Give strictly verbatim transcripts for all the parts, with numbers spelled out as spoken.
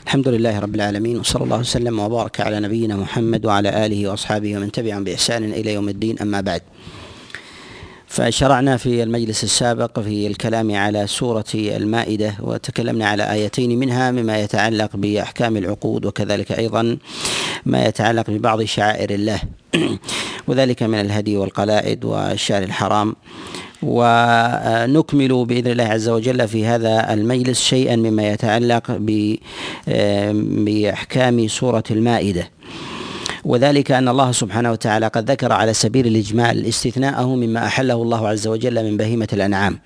الحمد لله رب العالمين، وصلى الله وسلم وبارك على نبينا محمد وعلى آله وأصحابه ومن تبعهم بإحسان إلى يوم الدين. أما بعد، فشرعنا في المجلس السابق في الكلام على سورة المائدة، وتكلمنا على آيتين منها مما يتعلق بأحكام العقود، وكذلك أيضا ما يتعلق ببعض شعائر الله وذلك من الهدي والقلائد والشهر الحرام. ونكمل بإذن الله عز وجل في هذا المجلس شيئا مما يتعلق بأحكام سورة المائدة، وذلك أن الله سبحانه وتعالى قد ذكر على سبيل الإجمال استثناءه مما أحله الله عز وجل من بهيمة الأنعام،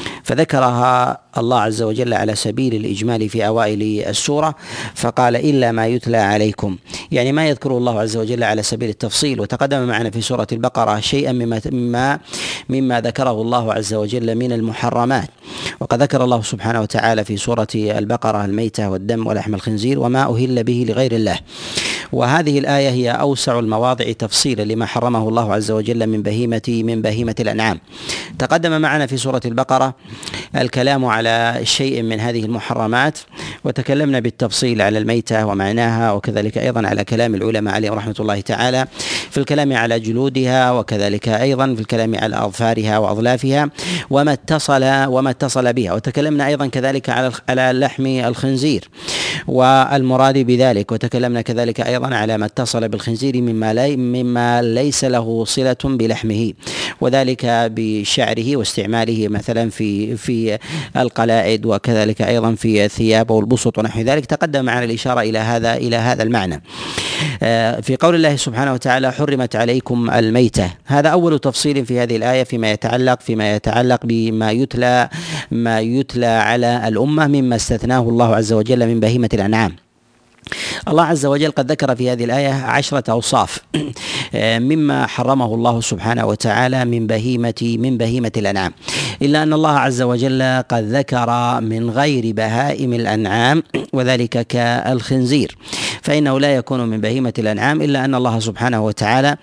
فذكرها الله عز وجل على سبيل الإجمال في أوائل السورة، فقال إلا ما يتلى عليكم، يعني ما يذكره الله عز وجل على سبيل التفصيل. وتقدم معنا في سورة البقرة شيئا مما مما مما ذكره الله عز وجل من المحرمات، وقد ذكر الله سبحانه وتعالى في سورة البقرة الميتة والدم ولحم الخنزير وما أهل به لغير الله، وهذه الآية هي أوسع المواضع تفصيلا لما حرمه الله عز وجل من بهيمة من بهيمة الأنعام. تقدم معنا في سورة البقرة الكلام على شيء من هذه المحرمات، وتكلمنا بالتفصيل على الميتة ومعناها، وكذلك أيضا على كلام العلماء عليهم رحمة الله تعالى في الكلام على جلودها، وكذلك أيضا في الكلام على أظفارها وأظلافها وما اتصل وما اتصل بها. وتكلمنا أيضا كذلك على على لحم الخنزير والمراد بذلك، وتكلمنا كذلك أيضا على ما اتصل بالخنزير مما, لي مما ليس له صلة بلحمه، وذلك بشعره واستعماله مثلا في في القلائد، وكذلك أيضا في الثياب والبسط ونحو ذلك. تقدم معنا الإشارة إلى هذا إلى هذا المعنى في قول الله سبحانه وتعالى حرمت عليكم الميتة. هذا أول تفصيل في هذه الآية فيما يتعلق فيما يتعلق بما يتلى ما يتلى على الأمة مما استثناه الله عز وجل من بهيمة الأنعام. الله عز وجل قد ذكر في هذه الآية عشرة أوصاف مما حرمه الله سبحانه وتعالى من بهيمة من بهيمة الأنعام، إلا أن الله عز وجل قد ذكر من غير بهائم الأنعام، وذلك كالخنزير، فإنه لا يكون من بهيمة الأنعام، إلا أن الله سبحانه وتعالى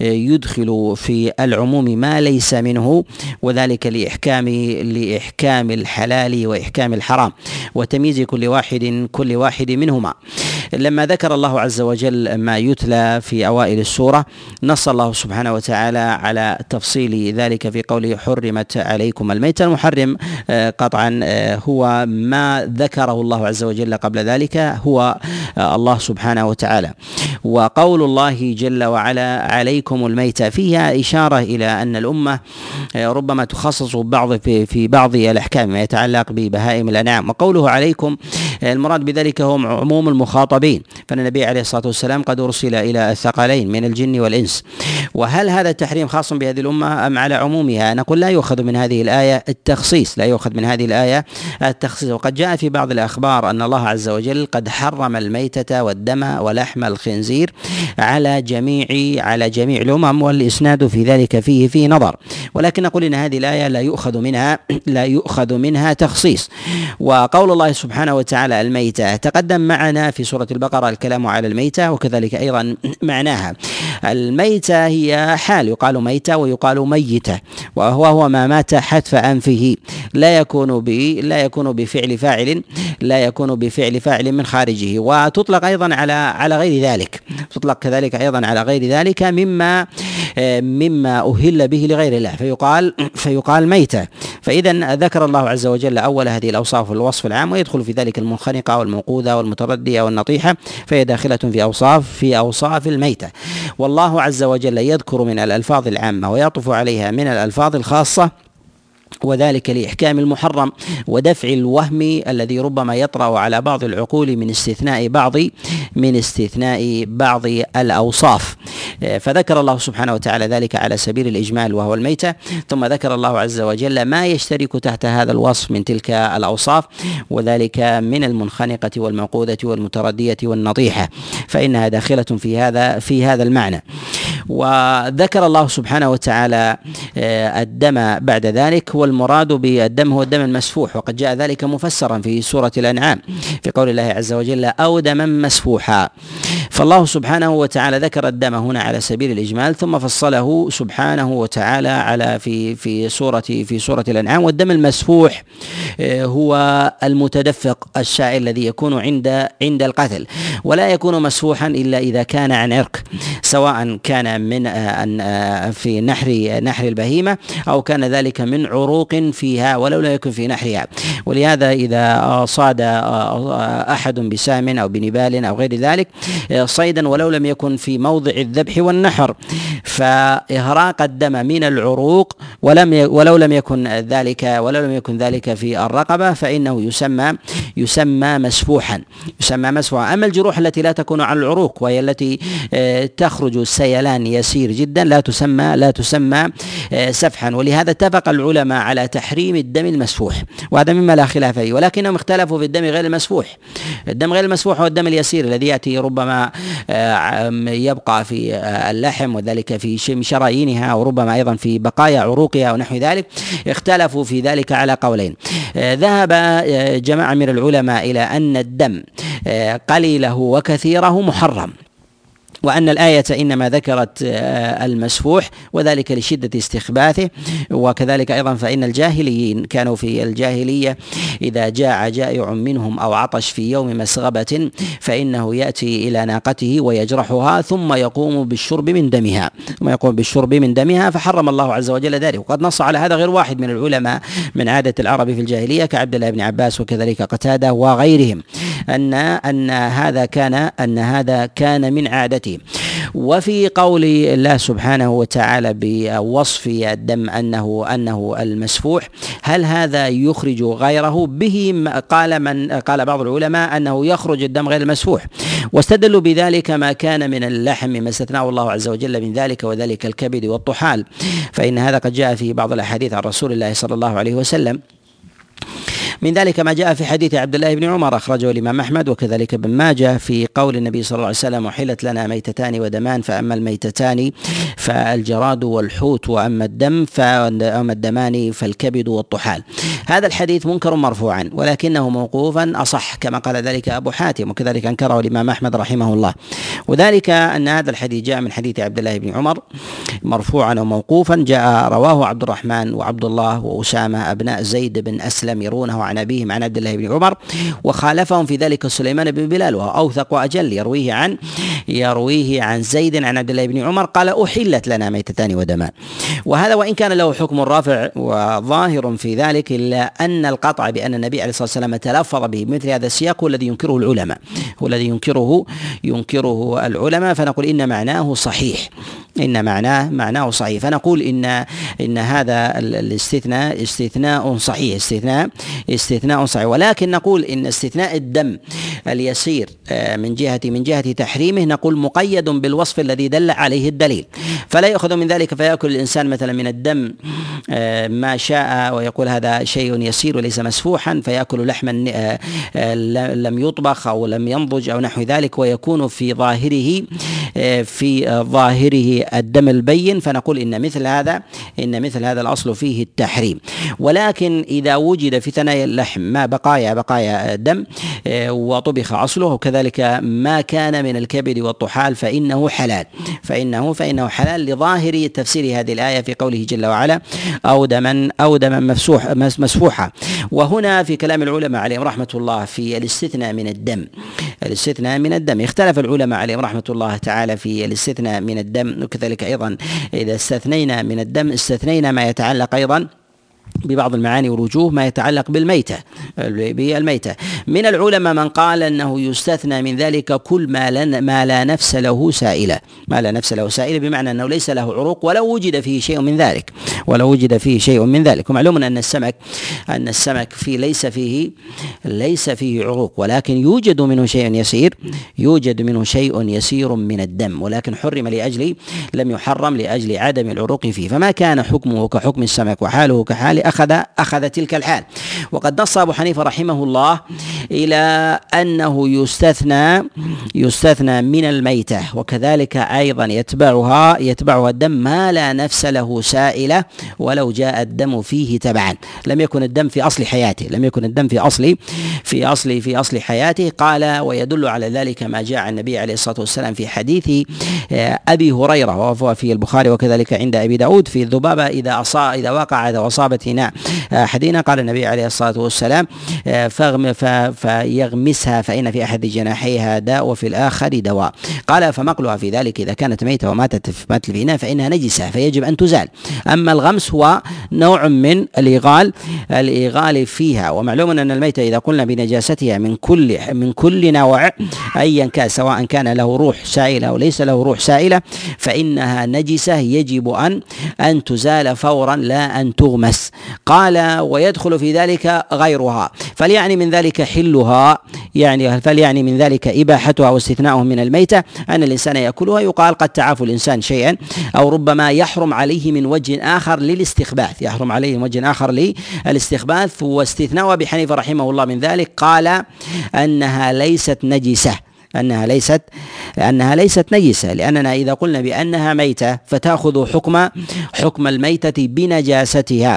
يدخل في العموم ما ليس منه، وذلك لإحكام لإحكام الحلال وإحكام الحرام وتمييز كل واحد كل واحد منهما. لما ذكر الله عز وجل ما يتلى في أوائل السورة، نص الله سبحانه وتعالى على تفصيل ذلك في قوله حرمت عليكم الميتة. المحرم قطعا هو ما ذكره الله عز وجل قبل ذلك هو الله سبحانه وتعالى. وقول الله جل وعلا عليكم الميتة فيها إشارة إلى أن الأمة ربما تخصص بعض في, في بعض الأحكام ما يتعلق ببهائم الأنعام، وقوله عليكم المراد بذلك هم عموم المخاطبين، فإن النبي عليه الصلاة والسلام قد أرسل إلى الثقلين من الجن والإنس. وهل هذا التحريم خاص بهذه الأمة أم على عمومها؟ نقول لا يؤخذ من هذه الآية التخصيص لا يؤخذ من هذه الآية التخصيص وقد جاء في بعض الأخبار أن الله عز وجل قد حرم الميتة والدم ولحم الخنزير على جميع على جميع الأمم، والإسناد في ذلك فيه فيه نظر، ولكن نقول إن هذه الآية لا يؤخذ منها لا يؤخذ منها تخصيص. وقول الله سبحانه وتعالى الميتة، تقدم معنا في سورة البقرة الكلام على الميتة وكذلك أيضا معناها. الميتة هي حال، يقال ميتة ويقال ميتة، وهو هو ما مات حتف أنفه، لا يكون ب لا يكون بفعل فاعل لا يكون بفعل فاعل من خارجه. وتطلق أيضا على على غير ذلك تطلق كذلك أيضا على غير ذلك مما مما أهل به لغير الله، فيقال فيقال ميتة. فإذا ذكر الله عز وجل أول هذه الأوصاف الوصف العام، ويدخل في ذلك المنخنقة والموقوذة والمتردية والنطيحة، فهي داخلة في أوصاف في أوصاف الميتة. والله عز وجل يذكر من الألفاظ العامة ويعطف عليها من الألفاظ الخاصة، وذلك لإحكام المحرم ودفع الوهم الذي ربما يطرأ على بعض العقول من استثناء بعض من استثناء بعض الأوصاف. فذكر الله سبحانه وتعالى ذلك على سبيل الإجمال وهو الميتة، ثم ذكر الله عز وجل ما يشترك تحت هذا الوصف من تلك الأوصاف، وذلك من المنخنقة والموقوذة والمتردية والنطيحة، فإنها داخلة في هذا في هذا المعنى. وذكر الله سبحانه وتعالى الدم بعد ذلك، والمراد بالدم هو الدم المسفوح، وقد جاء ذلك مفسرا في سورة الأنعام في قول الله عز وجل أو دما مسفوحا. فالله سبحانه وتعالى ذكر الدم هنا على سبيل الإجمال، ثم فصله سبحانه وتعالى على في في سورة في سورة الأنعام. والدم المسفوح هو المتدفق الشائع الذي يكون عند عند القتل، ولا يكون مسفوحا إلا إذا كان عن عرق، سواء كان من في نحر نحر البهيمة أو كان ذلك من عروق فيها ولو لا يكن في نحرها. ولهذا إذا صاد أحد بسهم أو بنبال أو غير ذلك صيدا ولو لم يكن في موضع الذبح والنحر، فإهراق الدم من العروق ولم ولو لم يكن ذلك ولو لم يكن ذلك في الرقبة فإنه يسمى يسمى مسفوحا يسمى مسفوحا. أما الجروح التي لا تكون على العروق وهي التي تخرج سيلان يسير جدا لا تسمى لا تسمى سفحا. ولهذا اتفق العلماء على تحريم الدم المسفوح، وهذا مما لا خلاف فيه، ولكنهم اختلفوا في الدم غير المسفوح. الدم غير المسفوح هو الدم اليسير الذي يأتي ربما يبقى في اللحم وذلك في شرايينها، وربما أيضا في بقايا عروقها ونحو ذلك. اختلفوا في ذلك على قولين. ذهب جماعة من العلماء إلى أن الدم قليله وكثيره محرم، وأن الآية إنما ذكرت المسفوح وذلك لشدة استخباثه. وكذلك أيضا فإن الجاهليين كانوا في الجاهلية إذا جاع جائع منهم أو عطش في يوم مسغبة فإنه يأتي إلى ناقته ويجرحها ثم يقوم بالشرب من دمها ثم يقوم بالشرب من دمها فحرم الله عز وجل ذلك. وقد نص على هذا غير واحد من العلماء من عادة العرب في الجاهلية كعبد الله بن عباس وكذلك قتادة وغيرهم، أن أن هذا كان أن هذا كان من عادته. وفي قول الله سبحانه وتعالى بوصف الدم أنه أنه المسفوح، هل هذا يخرج غيره؟ به قال من قال بعض العلماء أنه يخرج الدم غير المسفوح، واستدلوا بذلك ما كان من اللحم مما استثناه الله عز وجل من ذلك، وذلك الكبد والطحال، فإن هذا قد جاء في بعض الأحاديث عن رسول الله صلى الله عليه وسلم. من ذلك ما جاء في حديث عبد الله بن عمر أخرجه الإمام أحمد وكذلك ابن ماجه في قول النبي صلى الله عليه وسلم: أحلت لنا ميتتان ودمان، فأما الميتتان فالجراد والحوت، وأما الدم فأما الدمان فالكبد والطحال. هذا الحديث منكر مرفوعا ولكنه موقوفا أصح كما قال ذلك أبو حاتم، وكذلك أنكره الإمام أحمد رحمه الله. وذلك أن هذا الحديث جاء من حديث عبد الله بن عمر مرفوعا وموقوفا، جاء رواه عبد الرحمن وعبد الله وأسامة أبناء زيد بن أسلم يرونه عن أبيهم عن عبد الله بن عمر، وخالفهم في ذلك سليمان بن بلال وهو أوثق وأجل يرويه عن يرويه عن زيد عن عبد الله بن عمر قال: أحلت لنا ميتتان ودمان. وهذا وإن كان له حكم الرافع وظاهر في ذلك، إلا أن القطع بأن النبي عليه الصلاة والسلام تلفظ به مثل هذا السياق هو الذي ينكره العلماء هو الذي ينكره ينكره العلماء فنقول إن معناه صحيح إن معناه معناه صحيح فنقول إن إن هذا الاستثناء استثناء صحيح استثناء استثناء صحيح ولكن نقول إن استثناء الدم اليسير من جهة من جهة تحريمه نقول مقيد بالوصف الذي دل عليه الدليل، فلا يأخذ من ذلك فيأكل الإنسان مثلا من الدم ما شاء ويقول هذا شيء يسير وليس مسفوحا، فيأكل لحما لم يطبخ أو لم ينضج أو نحو ذلك ويكون في ظاهره في ظاهره الدم البين، فنقول إن مثل هذا إن مثل هذا الأصل فيه التحريم. ولكن إذا وجد في ثنايا اللحم ما بقايا بقايا دم وطبخ أصله، وكذلك ما كان من الكبد والطحال فإنه حلال فإنه فإنه حلال لظاهر تفسير هذه الآية في قوله جل وعلا: أو دما أو دما مفسوح مسفوحا. وهنا في كلام العلماء عليهم رحمة الله في الاستثناء من الدم الاستثناء من الدم اختلف العلماء عليهم رحمة الله تعالى في الاستثناء من الدم، وكذلك أيضا إذا استثنينا من الدم استثنينا ما يتعلق أيضا ببعض المعاني والوجوه ما يتعلق بالميتة بالميتة من العلماء من قال أنه يستثنى من ذلك كل ما, لن ما لا نفس له سائلة ما لا نفس له سائلة بمعنى أنه ليس له عروق ولو وجد فيه شيء من ذلك ولو وجد فيه شيء من ذلك ومعلوم أن السمك أن السمك فيه ليس فيه ليس فيه عروق، ولكن يوجد منه شيء يسير يوجد منه شيء يسير من الدم، ولكن حرم لأجل لم يحرم لأجل عدم العروق فيه، فما كان حكمه كحكم السمك وحاله كحال أخذ أخذ تلك الحال. وقد نص أبو حنيفة رحمه الله إلى أنه يستثنى يستثنى من الميتة، وكذلك أيضا يتبعها يتبعها الدم ما لا نفس له سائلة ولو جاء الدم فيه تبعا، لم يكن الدم في أصل حياته لم يكن الدم في أصل في أصل في أصل حياته. قال: ويدل على ذلك ما جاء عن النبي عليه الصلاة والسلام في حديث أبي هريرة وهو في البخاري وكذلك عند أبي داود في الذبابة إذا أصاب إذا وقعت وأصابت إناء أحدنا، قال النبي عليه الصلاة والسلام: فاغم فيغمسها فإن في أحد جناحيها داء وفي الآخر دواء. قال: فمقلها في ذلك إذا كانت ميتة وماتت ماتت في إناء فإنها نجسة فيجب أن تزال. أما الغمس هو نوع من الإيغال الإيغال فيها. ومعلوم أن الميتة إذا قلنا بنجاستها من كل من كل نوع أيا كان، سواء كان له روح سائلة أو ليس له روح سائلة، فإنها نجسة يجب أن أن تزال فورا لا أن تغمس. قال: ويدخل في ذلك غيرها، فليعني من ذلك حلها، يعني فليعني من ذلك إباحتها واستثناؤه من الميتة أن الإنسان يأكلها. يقال: قد تعاف الإنسان شيئا، أو ربما يحرم عليه من وجه آخر للاستخباث يحرم عليه من وجه آخر للاستخباث. واستثناء أبي حنيفة رحمه الله من ذلك قال أنها ليست نجسة أنها ليست أنها ليست نجسة، لأننا إذا قلنا بأنها ميتة فتأخذ حكم حكم الميتة بنجاستها،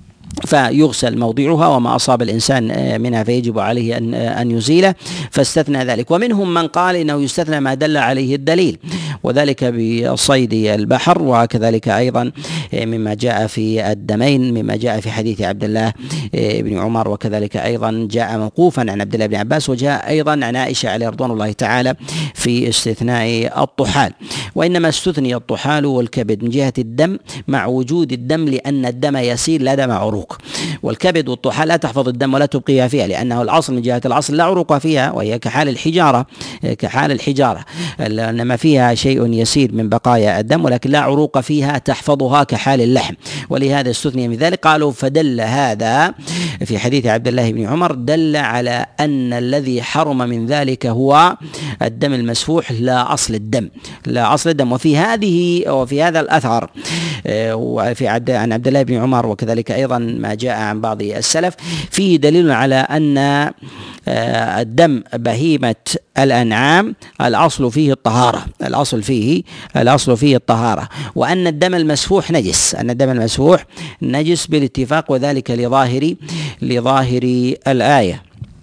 فيغسل موضعها وما أصاب الإنسان منها فيجب عليه أن أن يزيله، فاستثنى ذلك. ومنهم من قال إنه يستثنى ما دل عليه الدليل، وذلك بصيد البحر، وكذلك أيضا مما جاء في الدمين مما جاء في حديث عبد الله بن عمر، وكذلك أيضا جاء موقوفا عن عبد الله بن عباس، وجاء أيضا عن عائشة عليه رضوان الله تعالى في استثناء الطحال. وإنما استثني الطحال والكبد من جهة الدم مع وجود الدم، لأن الدم يسير لا دم عروق، والكبد والطحال لا تحفظ الدم ولا تبقيها فيها، لأنه الأصل من جهة الأصل لا عروق فيها، وهي كحال الحجارة كحال الحجارة إنما فيها شيء يسير من بقايا الدم، ولكن لا عروق فيها تحفظها كحال اللحم، ولهذا استثني من ذلك. قالوا: فدل هذا في حديث عبد الله بن عمر دل على أن الذي حرم من ذلك هو الدم المسفوح لا أصل الدم لا أصل الدم. وفي هذه وفي هذا الأثر وفي عن عبد الله بن عمر وكذلك أيضا ما جاء عن بعض السلف فيه دليل على أن الدم بهيمة الأنعام الأصل فيه الطهارة الأصل فيه الأصل فيه الطهارة وأن الدم المسفوح نجس أن الدم المسفوح نجس بالاتفاق، وذلك لظاهر لظاهر الآية.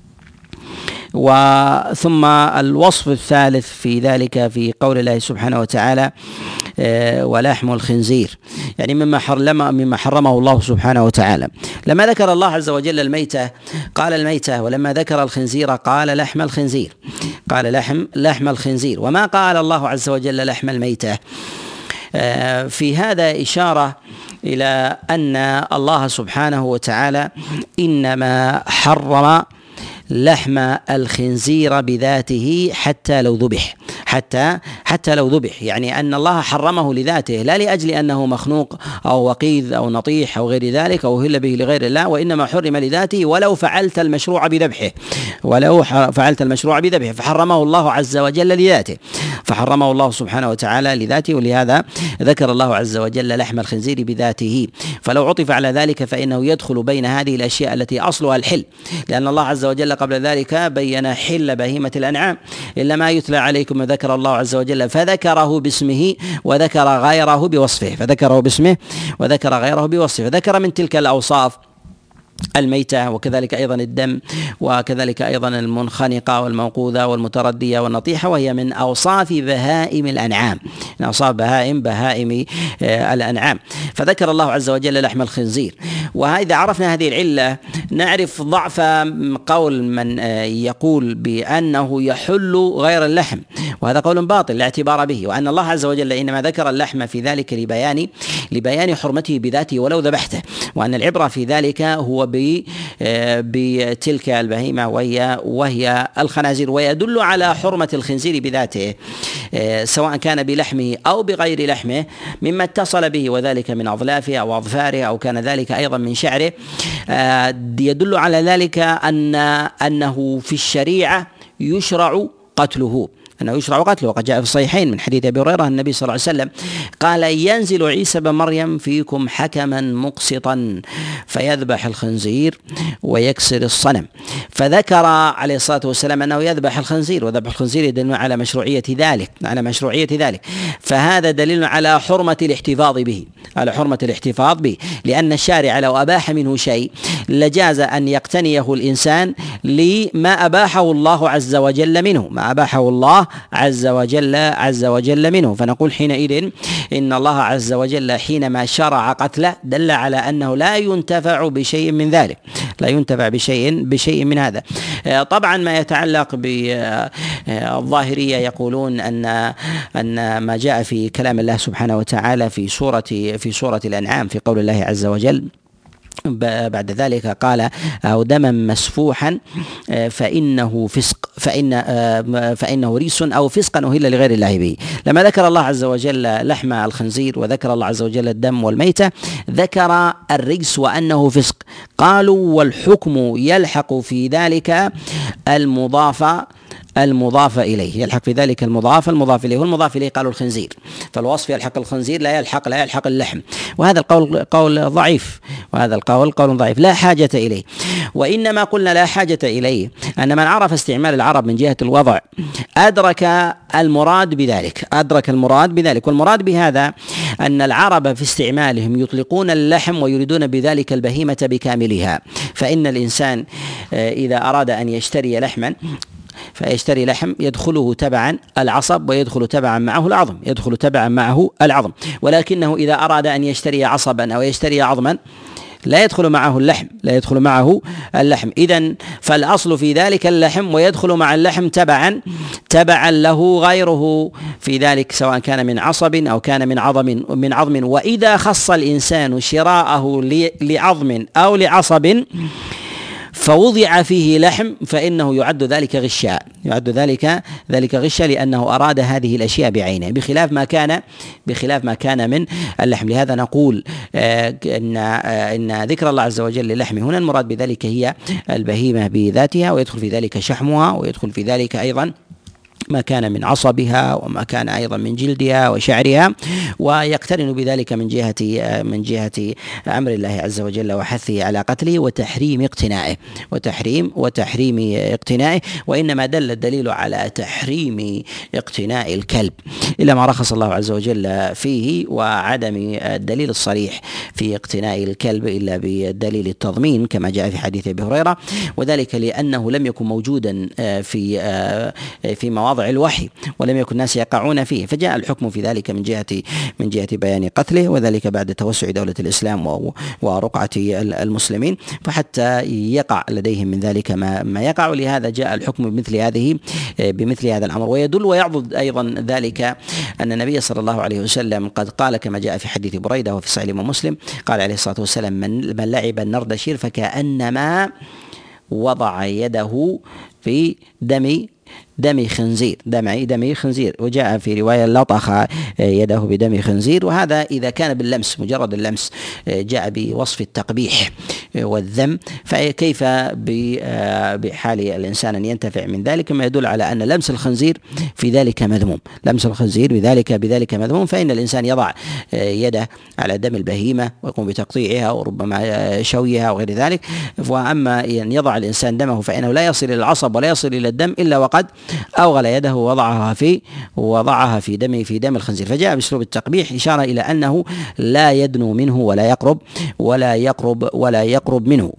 وثم الوصف الثالث في ذلك في قول الله سبحانه وتعالى: ولحم الخنزير، يعني مما حرم مما حرمه الله سبحانه وتعالى. لما ذكر الله عز وجل الميتة قال الميتة، ولما ذكر الخنزير قال لحم الخنزير قال لحم لحم الخنزير وما قال الله عز وجل لحم الميتة. في هذا إشارة إلى أن الله سبحانه وتعالى إنما حرم لحم الخنزير بذاته حتى لو ذبح حتى حتى لو ذبح يعني أن الله حرمه لذاته، لا لأجل أنه مخنوق أو وقيذ أو نطيح أو غير ذلك أو أهل به لغير الله، وإنما حرم لذاته. ولو فعلت المشروع بذبحه ولو فعلت المشروع بذبحه فحرمه الله عز وجل لذاته فحرمه الله سبحانه وتعالى لذاته ولهذا ذكر الله عز وجل لحم الخنزير بذاته. فلو عطف على ذلك فإنه يدخل بين هذه الأشياء التي أصلها الحل، لأن الله عز وجل قبل ذلك بين حل بهيمة الأنعام: إلا ما يتلى عليكم ذكر الله عز وجل فذكره باسمه وذكر غيره بوصفه فذكره باسمه وذكر غيره بوصفه فذكر من تلك الأوصاف الميتة وكذلك أيضا الدم وكذلك أيضا المنخنقة والموقوذة والمتردية والنطيحة، وهي من أوصاف بهائم الأنعام من أوصاف بهائم بهائم الأنعام. فذكر الله عز وجل لحم الخنزير. وإذا عرفنا هذه العلة نعرف ضعف قول من يقول بأنه يحل غير اللحم، وهذا قول باطل لا اعتبار به، وأن الله عز وجل إنما ذكر اللحم في ذلك لبيان لبيان حرمته بذاته ولو ذبحته، وأن العبرة في ذلك هو بتلك البهيمة وهي وهي الخنازير. ويدل على حرمة الخنزير بذاته سواء كان بلحمه أو بغير لحمه مما اتصل به، وذلك من أظلافه أو أظفاره أو كان ذلك أيضا من شعره، يدل على ذلك أن أنه في الشريعة يشرع قتله أنه يشرع قتله. وقد جاء في الصحيحين من حديث أبي هريرة النبي صلى الله عليه وسلم قال: ينزل عيسى بن مريم فيكم حكما مقسطا فيذبح الخنزير ويكسر الصنم. فذكر عليه الصلاة والسلام أنه يذبح الخنزير، وذبح الخنزير يدل على مشروعية ذلك على مشروعية ذلك فهذا دليل على حرمة الاحتفاظ به على حرمة الاحتفاظ به لأن الشارع لو أباح منه شيء لجاز أن يقتنيه الإنسان لما أباحه الله عز وجل منه ما أباحه الله عز وجل عز وجل منه فنقول حينئذ إن الله عز وجل حينما شرع قتله دل على أنه لا ينتفع بشيء من ذلك لا ينتفع بشيء بشيء من هذا. طبعا ما يتعلق بالظاهرية يقولون أن أن ما جاء في كلام الله سبحانه وتعالى في سورة في سورة الأنعام في قول الله عز وجل بعد ذلك قال: أو دما مسفوحا فإنه فسق فإن فإنه ريس أو فسقا أهل لغير الله به. لما ذكر الله عز وجل لحم الخنزير وذكر الله عز وجل الدم والميتة ذكر الرجس وأنه فسق. قالوا: والحكم يلحق في ذلك المضاف المضاف إليه يلحق في ذلك المضاف المضاف إليه والمضاف إليه قالوا الخنزير، فالوصف يلحق الخنزير لا يلحق لا يلحق اللحم، وهذا القول قول ضعيف وهذا القول قول ضعيف لا حاجة إليه. وإنما قلنا لا حاجة إليه أن من عرف استعمال العرب من جهة الوضع أدرك المراد بذلك أدرك المراد بذلك والمراد بهذا أن العرب في استعمالهم يطلقون اللحم ويريدون بذلك البهيمة بكاملها. فإن الإنسان إذا أراد أن يشتري لحما فيشتري لحم يدخله تبعا العصب ويدخل تبعا معه العظم يدخل تبعا معه العظم ولكنه إذا أراد أن يشتري عصبا أو يشتري عظما لا يدخل معه اللحم لا يدخل معه اللحم إذن فالأصل في ذلك اللحم ويدخل مع اللحم تبعا تبعا له غيره في ذلك سواء كان من عصب أو كان من عظم من عظم وإذا خص الإنسان شراءه لعظم أو لعصب فوضع فيه لحم فإنه يعد ذلك غشا يعد ذلك ذلك غشا لأنه أراد هذه الأشياء بعينه بخلاف ما كان بخلاف ما كان من اللحم. لهذا نقول آه إن آه إن ذكر الله عز وجل للحم هنا المراد بذلك هي البهيمة بذاتها ويدخل في ذلك شحمها ويدخل في ذلك أيضا ما كان من عصبها وما كان أيضا من جلدها وشعرها ويقترن بذلك من جهة من جهة أمر الله عز وجل وحثه على قتله وتحريم اقتنائه وتحريم وتحريم اقتنائه وإنما دل الدليل على تحريم اقتناء الكلب إلا ما رخص الله عز وجل فيه وعدم الدليل الصريح في اقتناء الكلب إلا بالدليل التضمين كما جاء في حديث أبي هريرة وذلك لأنه لم يكن موجودا في في مواضع الوحي ولم يكن الناس يقعون فيه فجاء الحكم في ذلك من جهة من جهة بيان قتله وذلك بعد توسع دولة الإسلام ورقعة المسلمين فحتى يقع لديهم من ذلك ما ما يقع ولهذا جاء الحكم بمثل هذه بمثل هذا الأمر. ويدل ويعضد أيضا ذلك أن النبي صلى الله عليه وسلم قد قال كما جاء في حديث بريدة وفي صحيح مسلم قال عليه الصلاة والسلام من, من لعب النردشير فكأنما وضع يده في دم دم خنزير دم دم خنزير وجاء في رواية لطخ يده بدم خنزير وهذا إذا كان باللمس مجرد اللمس جاء بوصف التقبيح والذم فكيف بحال الإنسان أن ينتفع من ذلك ما يدل على أن لمس الخنزير في ذلك مذموم لمس الخنزير بذلك بذلك مذموم فإن الإنسان يضع يده على دم البهيمة ويقوم بتقطيعها وربما شويها وغير ذلك. وأما أن يضع الإنسان دمه فإنه لا يصل إلى العصب ولا يصل إلى الدم إلا وقد أوغل يده ووضعها في وضعها في دم في دم الخنزير فجاء بأسلوب التقبيح إشارة إلى أنه لا يدنو منه ولا يقرب ولا يقرب ولا يقرب منه.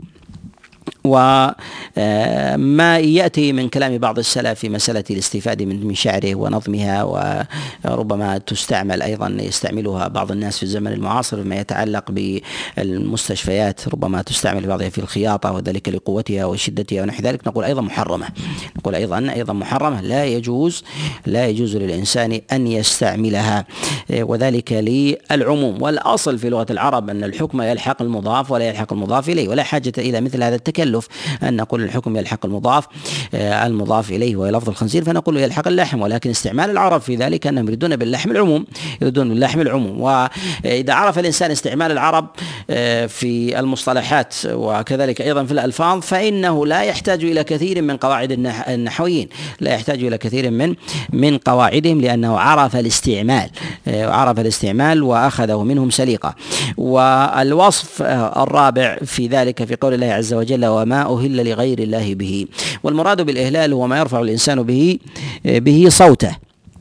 وما يأتي من كلام بعض السلف في مسألة الاستفادة من شعره ونظمها وربما تستعمل أيضا يستعملها بعض الناس في الزمن المعاصر فيما يتعلق بالمستشفيات ربما تستعمل بعضها في الخياطة وذلك لقوتها وشدتها ونحو ذلك نقول أيضا محرمة نقول أيضا أيضا محرمة لا يجوز لا يجوز للإنسان أن يستعملها وذلك للعموم. والأصل في لغة العرب أن الحكم يلحق المضاف ولا يلحق المضاف إليه ولا حاجة إلى مثل هذا التكلف التخلف أن نقول الحكم يلحق المضاف المضاف إليه وهي لفظ الخنزير فنقول يلحق اللحم، ولكن استعمال العرب في ذلك أنهم يريدون باللحم العموم، يريدون باللحم العموم. وإذا عرف الإنسان استعمال العرب في المصطلحات وكذلك أيضا في الألفاظ فإنه لا يحتاج إلى كثير من قواعد النحويين، لا يحتاج إلى كثير من من قواعدهم، لأنه عرف الاستعمال عرف الاستعمال وأخذه منهم سليقة. والوصف الرابع في ذلك في قول الله عز وجل وما أهل لغير الله به، والمراد بالإهلال هو ما يرفع الإنسان به به صوته.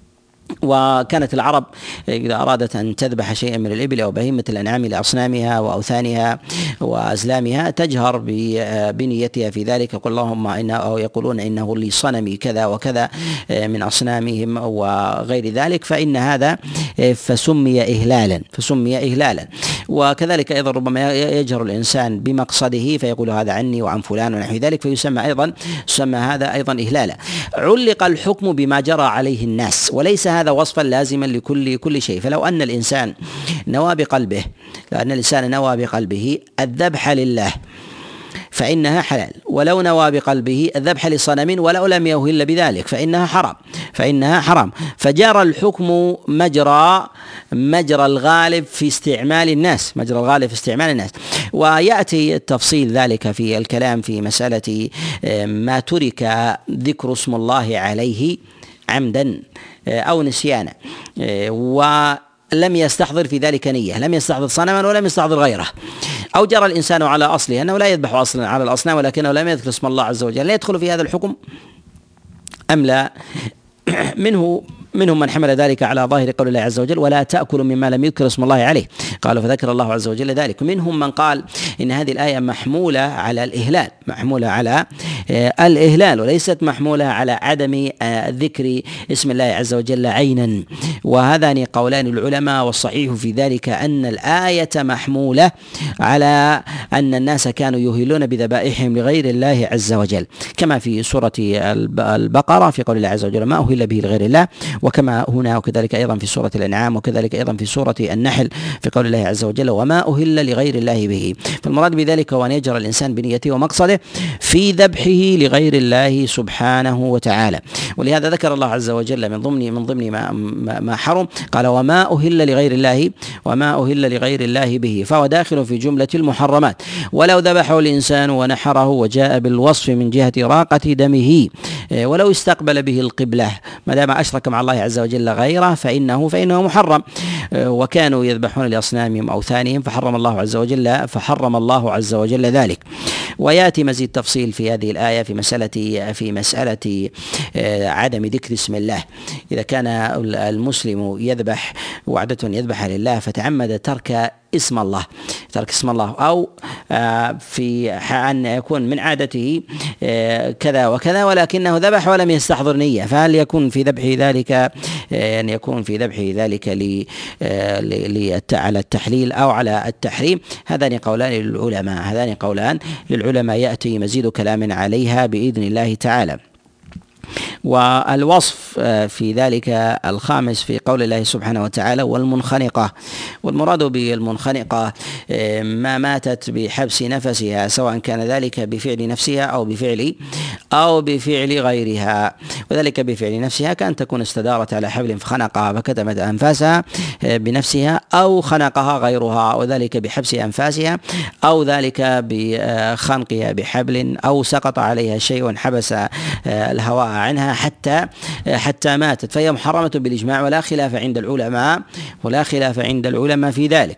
وكانت العرب إذا أرادت أن تذبح شيئا من الإبل أو بهيمة الأنعام لأصنامها وأوثانها وأزلامها تجهر بنيتها في ذلك، يقول اللهم إنه أو يقولون إنه لصنمي كذا وكذا من أصنامهم وغير ذلك، فإن هذا فسمي إهلالا فسمي إهلالا. وكذلك أيضا ربما يجهر الإنسان بمقصده فيقول هذا عني وعن فلان ونحو ذلك، فيسمى أيضا يسمى هذا أيضا إهلالا. علق الحكم بما جرى عليه الناس، وليس هذا وصفا لازما لكل كل شيء. فلو أن الإنسان نوى بقلبه لأن الإنسان نوى بقلبه الذبح لله فإنها حلال، ولو نوى بقلبه الذبح لصنم ولو لم يهل بذلك فإنها حرام فإنها حرام فجرى الحكم مجرى مجرى الغالب في استعمال الناس مجرى الغالب في استعمال الناس. ويأتي تفصيل ذلك في الكلام في مسألة ما ترك ذكر اسم الله عليه عمدا أو نسيانا ولم يستحضر في ذلك نية، لم يستحضر صنما ولم يستحضر غيره، أو جرى الإنسان على أصله أنه لا يذبح أصلا على الأصنام ولكنه لم يذكر اسم الله عز وجل، لا يدخل في هذا الحكم أم لا؟ منه منهم من حمل ذلك على ظاهر قول الله عز وجل ولا تأكلوا مما لم يذكر اسم الله عليه، قالوا فذكر الله عز وجل ذلك. منهم من قال إن هذه الآية محمولة على الإهلال محمولة على الإهلال وليست محمولة على عدم ذكر اسم الله عز وجل عينا، وهذان قولان العلماء، والصحيح في ذلك أن الآية محمولة على أن الناس كانوا يهلون بذبائحهم لغير الله عز وجل، كما في سورة البقرة في قول الله عز وجل ما أهل به لغير الله، وكما هنا وكذلك أيضا في سورة الأنعام، وكذلك أيضا في سورة النحل في قول الله عز وجل وما أهل لغير الله به. فالمراد بذلك هو أن يجرى الإنسان بنيته ومقصده في ذبحه لغير الله سبحانه وتعالى. ولهذا ذكر الله عز وجل من ضمن من ضمن ما ما حرم قال وما أهل لغير الله وما أهل لغير الله به، فهو داخل في جملة المحرمات. ولو ذبحه الإنسان ونحره وجاء بالوصف من جهة راقة دمه ولو استقبل به القبلة ما دام أشرك مع الله عز وجل غيره فإنه فإنه محرم. وكانوا يذبحون لأصنامهم أوثانهم فحرم الله عز وجل فحرم الله عز وجل ذلك. ويأتي مزيد تفصيل في هذه الآية في مسألة في مسألة عدم ذكر اسم الله. إذا كان المسلم يذبح وعادة يذبح لله فتعمد ترك اسم الله ترك اسم الله أو في أن يكون من عادته كذا وكذا ولكنه ذبح ولم يستحضر نية، فهل يكون في ذبحه ذلك أن يكون في ذبحه ذلك على التحليل أو على التحريم؟ هذان قولان للعلماء هذان قولان للعلماء يأتي مزيد كلام عليها بإذن الله تعالى. والوصف في ذلك الخامس في قول الله سبحانه وتعالى والمنخنقة، والمراد بالمنخنقة ما ماتت بحبس نفسها سواء كان ذلك بفعل نفسها أو بفعل أو بفعل غيرها. وذلك بفعل نفسها كأن تكون استدارت على حبل فخنقها فكتمت أنفاسها بنفسها، أو خنقها غيرها وذلك بحبس أنفاسها، أو ذلك بخنقها بحبل، أو سقط عليها شيء حبس الهواء عنها حتى حتى ماتت، فهي محرمة بالإجماع ولا خلاف عند العلماء ولا خلاف عند العلماء في ذلك.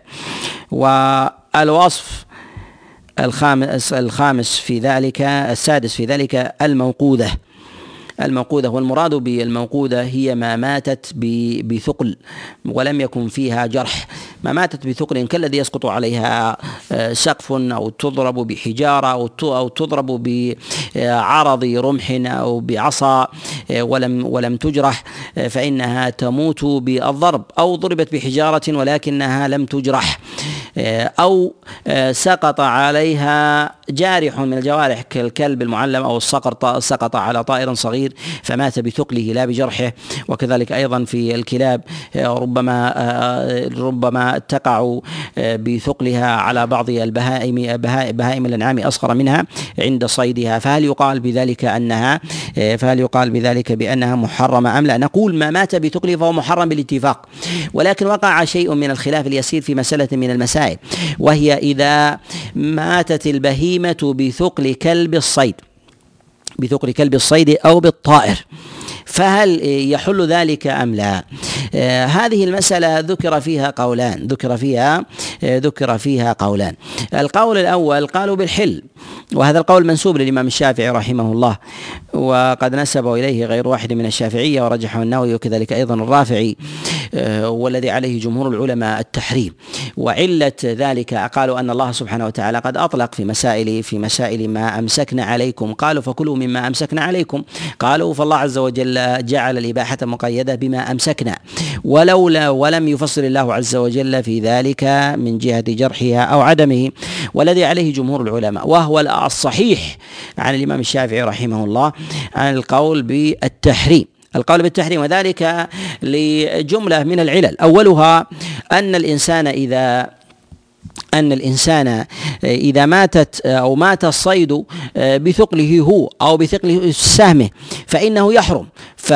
والوصف الخامس الخامس في ذلك السادس في ذلك الموقوذة الموقوذة والمراد بالموقوذة هي ما ماتت بثقل ولم يكن فيها جرح، ما ماتت بثقل كالذي يسقط عليها سقف أو تضرب بحجارة أو تضرب بعرض رمح أو بعصا ولم ولم تجرح فإنها تموت بالضرب، أو ضربت بحجارة ولكنها لم تجرح، أو سقط عليها جارح من الجوارح كالكلب المعلم أو الصقر سقط على طائر صغير فمات بثقله لا بجرحه. وكذلك أيضا في الكلاب ربما ربما تقع بثقلها على بعض البهائم بهائم الأنعام أصغر منها عند صيدها، فهل يقال بذلك أنها فهل يقال بذلك بأنها محرمة أم لا؟ نقول ما مات بثقله فهو محرم بالاتفاق، ولكن وقع شيء من الخلاف اليسير في مسألة من المسائل، وهي إذا ماتت البهيمة بثقل كلب الصيد بثقل كلب الصيد أو بالطائر، فهل يحل ذلك أم لا؟ آه هذه المسألة ذكر فيها قولان ذكر فيها آه ذكر فيها قولان. القول الأول قالوا بالحل، وهذا القول منسوب للإمام الشافعي رحمه الله، وقد نسبه إليه غير واحد من الشافعية ورجحه النووي وكذلك أيضا الرافعي، آه والذي عليه جمهور العلماء التحريم. وعلة ذلك قالوا أن الله سبحانه وتعالى قد أطلق في مسائل في مسائل ما أمسكنا عليكم، قالوا فكلوا مما أمسكنا عليكم، قالوا فالله عز وجل جعل الإباحة مقيدة بما أمسكنا، ولولا ولم يفصل الله عز وجل في ذلك من جهة جرحها أو عدمه، والذي عليه جمهور العلماء وهو الصحيح عن الإمام الشافعي رحمه الله عن القول بالتحريم القول بالتحريم وذلك لجملة من العلل. أولها أن الإنسان إذا أن الإنسان إذا ماتت أو مات الصيد بثقله هو أو بثقل سهمه فإنه يحرم،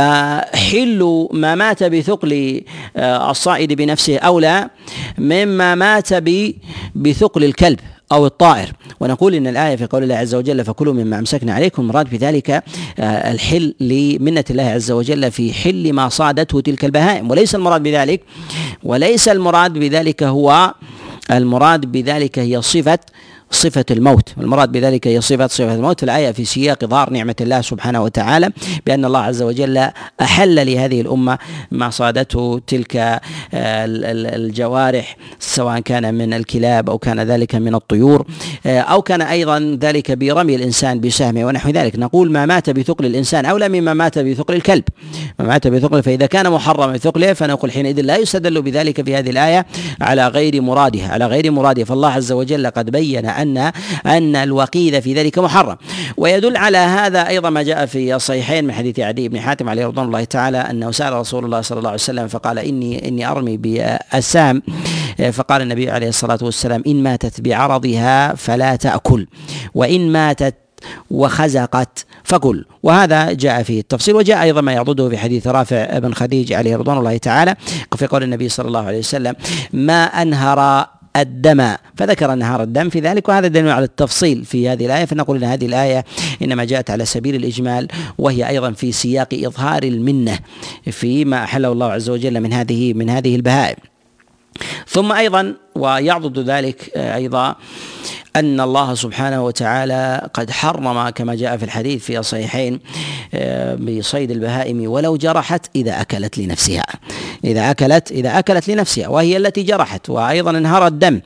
فحل ما مات بثقل الصائد بنفسه أولى مما مات بثقل الكلب أو الطائر. ونقول إن الآية في قول الله عز وجل فكلوا مما أمسكنا عليكم مراد بذلك الحل لمنة الله عز وجل في حل ما صادته تلك البهائم، وليس المراد بذلك وليس المراد بذلك هو المراد بذلك هي صفة صفة الموت، والمراد بذلك هي صفة صفة الموت. الآية في سياق إظهار نعمة الله سبحانه وتعالى بأن الله عز وجل أحل لهذه الأمة ما صادته تلك الجوارح، سواء كان من الكلاب أو كان ذلك من الطيور أو كان أيضا ذلك برمي الإنسان بسهمه ونحو ذلك. نقول ما مات بثقل الإنسان أولى مما مات بثقل الكلب، ما مات بثقل، فإذا كان محرم بثقله فنقول حينئذ لا يستدل بذلك في هذه الآية على غير مرادها على غير مرادها فالله عز وجل قد بين أن أن الوقيد في ذلك محرم. ويدل على هذا أيضا ما جاء في الصحيحين من حديث عدي بن حاتم عليه رضوان الله تعالى أنه سأل رسول الله صلى الله عليه وسلم فقال إني إني أرمي بالسهم، فقال النبي عليه الصلاة والسلام إن ماتت بعرضها فلا تأكل، وإن ماتت وخزقت فكل. وهذا جاء فيه التفصيل، وجاء أيضا ما يعضده في حديث رافع بن خديج عليه رضوان الله تعالى في قول النبي صلى الله عليه وسلم ما أنهر الدم، فذكر نهار الدم في ذلك، وهذا دليل على التفصيل في هذه الآية. فنقول أن هذه الآية إنما جاءت على سبيل الإجمال، وهي أيضا في سياق إظهار المنة فيما أحله الله عز وجل من هذه من هذه البهائم. ثم أيضا ويعضد ذلك أيضا أن الله سبحانه وتعالى قد حرم كما جاء في الحديث في الصحيحين بصيد البهائم ولو جرحت إذا أكلت لنفسها إذا أكلت إذا أكلت لنفسها وهي التي جرحت، وأيضا انهار الدم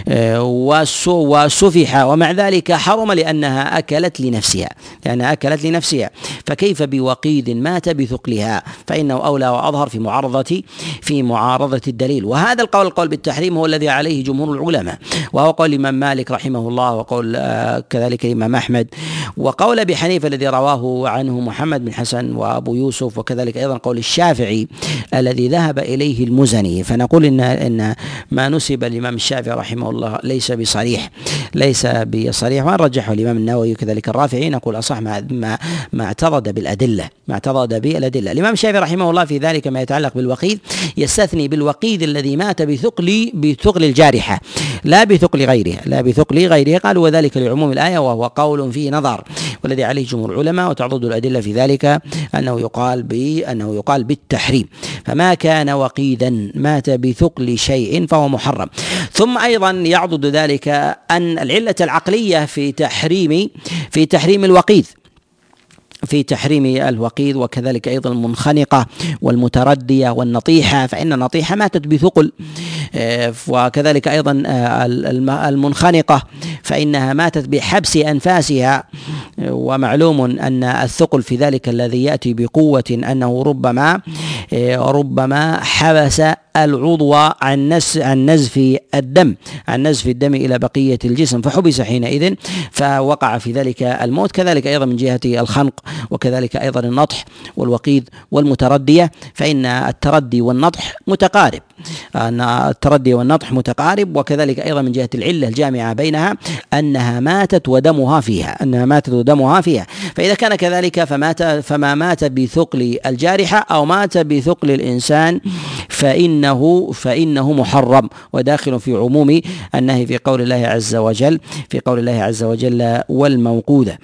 وسفح، ومع ذلك حرم لأنها أكلت لنفسها لأنها أكلت لنفسها فكيف بوقيد مات بثقلها؟ فإنه أولى وأظهر في معارضة في معارضة الدليل. وهذا القول القول بالتحريم هو الذي عليه جمهور العلماء، وهو قول الإمام مالك رحمه الله، وقول كذلك الإمام أحمد، وقول أبي حنيفة الذي رواه عنه محمد بن حسن وأبو يوسف، وكذلك أيضا قول الشافعي الذي ذهب إليه المزني. فنقول إن إن ما نسب الإمام الشافعي رحمه الله ليس بصريح ليس بصريح وأن رجحه الإمام النووي وكذلك الرافعي. نقول أصح ما ما ما اعتضد بالأدلة ما اعتضد بالأدلة. الإمام الشافعي رحمه الله في ذلك ما يتعلق بالوقيد يستثني بالوقيد الذي مات بثقل بثقل الجارحة لا بثقل غيرها لا بثقل غيرها قالوا وذلك لعموم الآية، وهو قول فيه نظر والذي عليه جمهور العلماء، وتعضد الأدلة في ذلك أنه يقال بأنه يقال بالتحريم. فما كان وقيدا مات بثقل شيء فهو محرم. ثم أيضا يعضد ذلك أن العلة العقلية في تحريم في تحريم الوقيد في تحريم الوقيد وكذلك أيضا المنخنقة والمتردية والنطيحة، فإن النطيحة ماتت بثقل، وكذلك أيضا المنخنقة فإنها ماتت بحبس أنفاسها. ومعلوم أن الثقل في ذلك الذي يأتي بقوة أنه ربما ربما حبس العضو عن نزف الدم عن نزف الدم إلى بقية الجسم، فحبس حينئذ فوقع في ذلك الموت. كذلك أيضا من جهة الخنق، وكذلك أيضا النطح والوقيد والمتردية، فإن التردي والنطح متقارب، أن التردي والنطح متقارب. وكذلك أيضا من جهة العلة الجامعة بينها أنها ماتت ودمها فيها أنها ماتت ودمها فيها فإذا كان كذلك فمات فما مات بثقل الجارحة أو مات بثقل الإنسان فإنه فإنه محرم، وداخل في عموم النهي في قول الله عز وجل في قول الله عز وجل والموقوذة.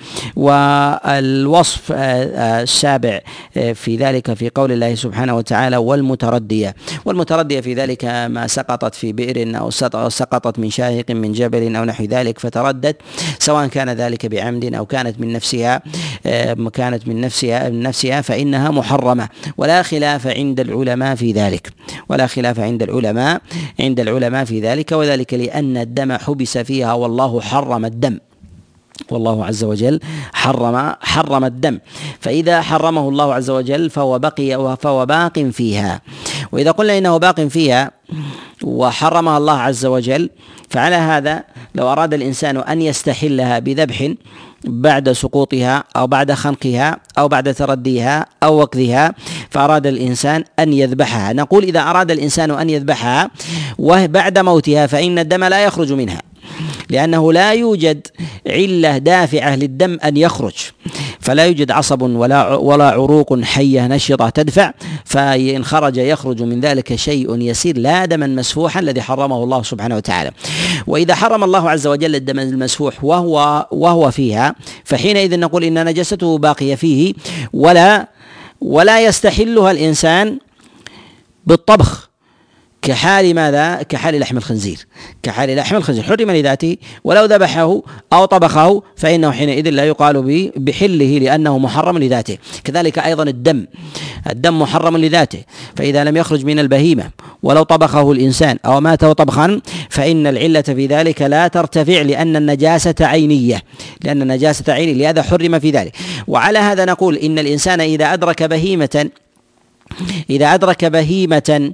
والوصف السابع في ذلك في قول الله سبحانه وتعالى والمتردية. والمتردية في ذلك ما سقطت في بئر أو سقطت من شاهق من جبل أو نحو ذلك فتردت، سواء كان ذلك بعمد أو كانت من نفسها كانت من نفسها من نفسها فإنها محرمة، ولا خلاف عند العلماء في ذلك ولا خلاف عند العلماء عند العلماء في ذلك وذلك لأن الدم حبس فيها، والله حرم الدم والله عز وجل حرم حرم الدم، فإذا حرمه الله عز وجل فهو بقي فهو باق فيها. وإذا قلنا إنه باق فيها وحرمها الله عز وجل، فعلى هذا لو أراد الإنسان أن يستحلها بذبح بعد سقوطها أو بعد خنقها أو بعد ترديها أو وقذها، فأراد الإنسان أن يذبحها، نقول إذا أراد الإنسان أن يذبحها وبعد موتها فإن الدم لا يخرج منها، لأنه لا يوجد علة دافعة للدم أن يخرج، فلا يوجد عصب ولا ولا عروق حية نشطة تدفع، فإن خرج يخرج من ذلك شيء يسير لا دما مسفوحا الذي حرمه الله سبحانه وتعالى. وإذا حرم الله عز وجل الدم المسفوح وهو وهو فيها، فحينئذ نقول إن نجسته باقية فيه ولا ولا يستحلها الإنسان بالطبخ، كحال ماذا؟ كحال لحم الخنزير كحال لحم الخنزير حرم لذاته، ولو ذبحه أو طبخه فإنه حينئذ لا يقال بحله لأنه محرم لذاته. كذلك أيضا الدم الدم محرم لذاته، فإذا لم يخرج من البهيمة ولو طبخه الإنسان أو ماته طبخا فإن العلة في ذلك لا ترتفع، لأن النجاسة عينية لأن النجاسة عينية لهذا حرم في ذلك. وعلى هذا نقول إن الإنسان إذا أدرك بهيمة إذا أدرك بهيمة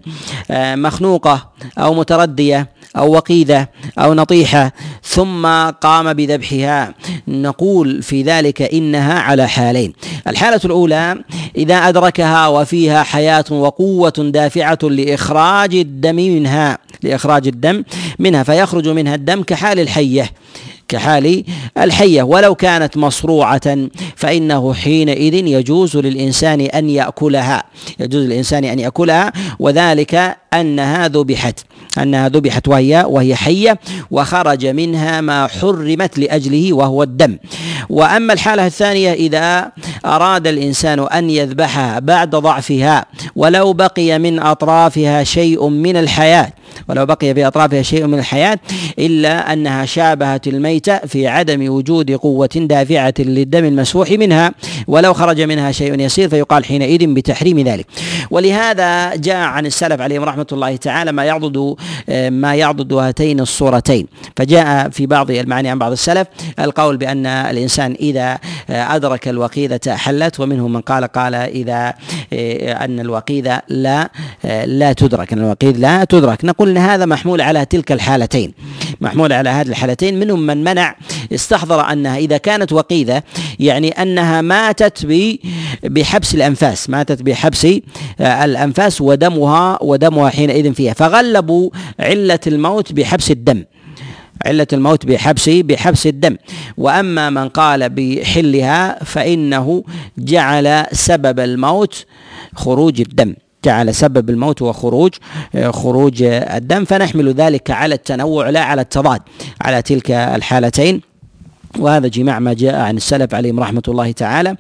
مخنوقة أو متردية أو وقيدة أو نطيحة ثم قام بذبحها، نقول في ذلك إنها على حالين. الحالة الأولى إذا أدركها وفيها حياة وقوة دافعة لإخراج الدم منها لإخراج الدم منها فيخرج منها الدم كحال الحية كحال الحية، ولو كانت مصروعة فإنه حينئذ يجوز للإنسان أن يأكلها يجوز للإنسان أن يأكلها وذلك أنها ذبحت أنها ذبحت وهي وهي حية وخرج منها ما حرمت لأجله وهو الدم. وأما الحالة الثانية إذا أراد الإنسان أن يذبحها بعد ضعفها ولو بقي من أطرافها شيء من الحياة ولو بقي في أطرافها شيء من الحياة إلا أنها شابهت الميتة في عدم وجود قوة دافعة للدم المسفوح منها، ولو خرج منها شيء يسير فيقال حينئذ بتحريم ذلك. ولهذا جاء عن السلف عليهم رحمة الله تعالى ما يعضد ما يعضد هاتين الصورتين، فجاء في بعض المعاني عن بعض السلف القول بأن الإنسان إذا أدرك الوقيذة حلت، ومنهم من قال قال إذا أن الوقيذة لا لا تدرك أن الوقيذ لا تدرك. نقول إن هذا محمول على تلك الحالتين محمول على هذه الحالتين. منهم من منع استحضر أنها إذا كانت وقيذة يعني أنها ماتت بحبس الأنفاس ماتت بحبس الأنفاس ودمها ودمها حينئذ فيها، فغلبوا علة الموت بحبس الدم علة الموت بحبس بحبس الدم. وأما من قال بحلها فإنه جعل سبب الموت خروج الدم جعل سبب الموت وخروج خروج الدم، فنحمل ذلك على التنوع لا على التضاد على تلك الحالتين. وهذا جماع ما جاء عن السلف عليهم رحمة الله تعالى.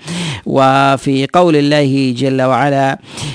وفي قول الله جل وعلا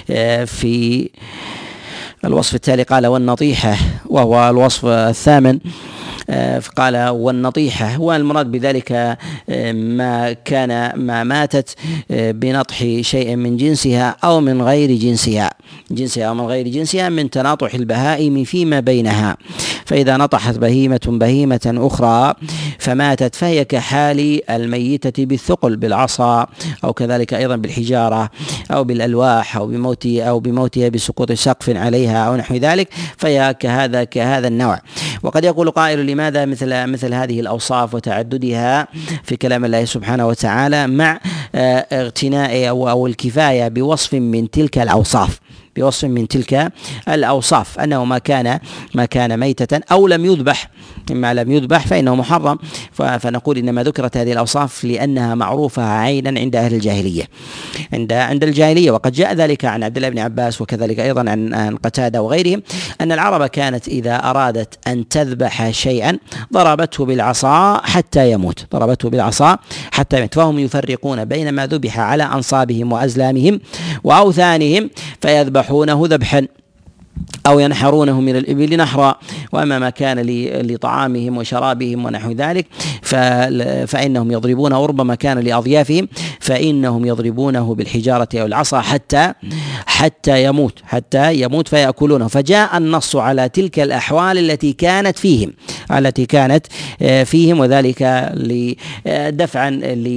في الوصف التالي قال والنطيحة، وهو الوصف الثامن، قال والنطيحة، والمراد بذلك ما كان ما ماتت بنطح شيء من جنسها أو من غير جنسها جنسها أو من غير جنسها من تناطح البهائم فيما بينها. فإذا نطحت بهيمة بهيمة أخرى فماتت فهي كحال الميتة بالثقل بالعصا أو كذلك أيضا بالحجارة أو بالألواح أو بموت أو بموتها بسقوط سقف عليها أو نحو ذلك، فهي كهذا كهذا النوع. وقد يقول قائل لماذا مثل مثل هذه الأوصاف وتعددها في كلام الله سبحانه وتعالى مع اغتناء أو, أو الكفاية بوصف من تلك الأوصاف بوصف من تلك الأوصاف أنه ما كان ما كان ميتة أو لم يذبح، مما لم يذبح فإنه محرم. فنقول إنما ذكرت هذه الأوصاف لأنها معروفة عينا عند أهل الجاهلية عند عند الجاهلية. وقد جاء ذلك عن عبد الله بن عباس وكذلك أيضا عن عن قتادة وغيرهم أن العرب كانت إذا أرادت أن تذبح شيئا ضربته بالعصا حتى يموت ضربته بالعصا حتى يموت فهم يفرقون بين ما ذبح على أنصابهم وأزلامهم وأوثانهم فيذبحونه ذبحا أو ينحرونه من الإبل نحرا، وأما ما كان لطعامهم وشرابهم ونحو ذلك فإنهم يضربونه، وربما كان لأضيافهم فإنهم يضربونه بالحجارة أو العصا حتى حتى يموت حتى يموت فيأكلونه. فجاء النص على تلك الأحوال التي كانت فيهم التي كانت فيهم وذلك لدفعا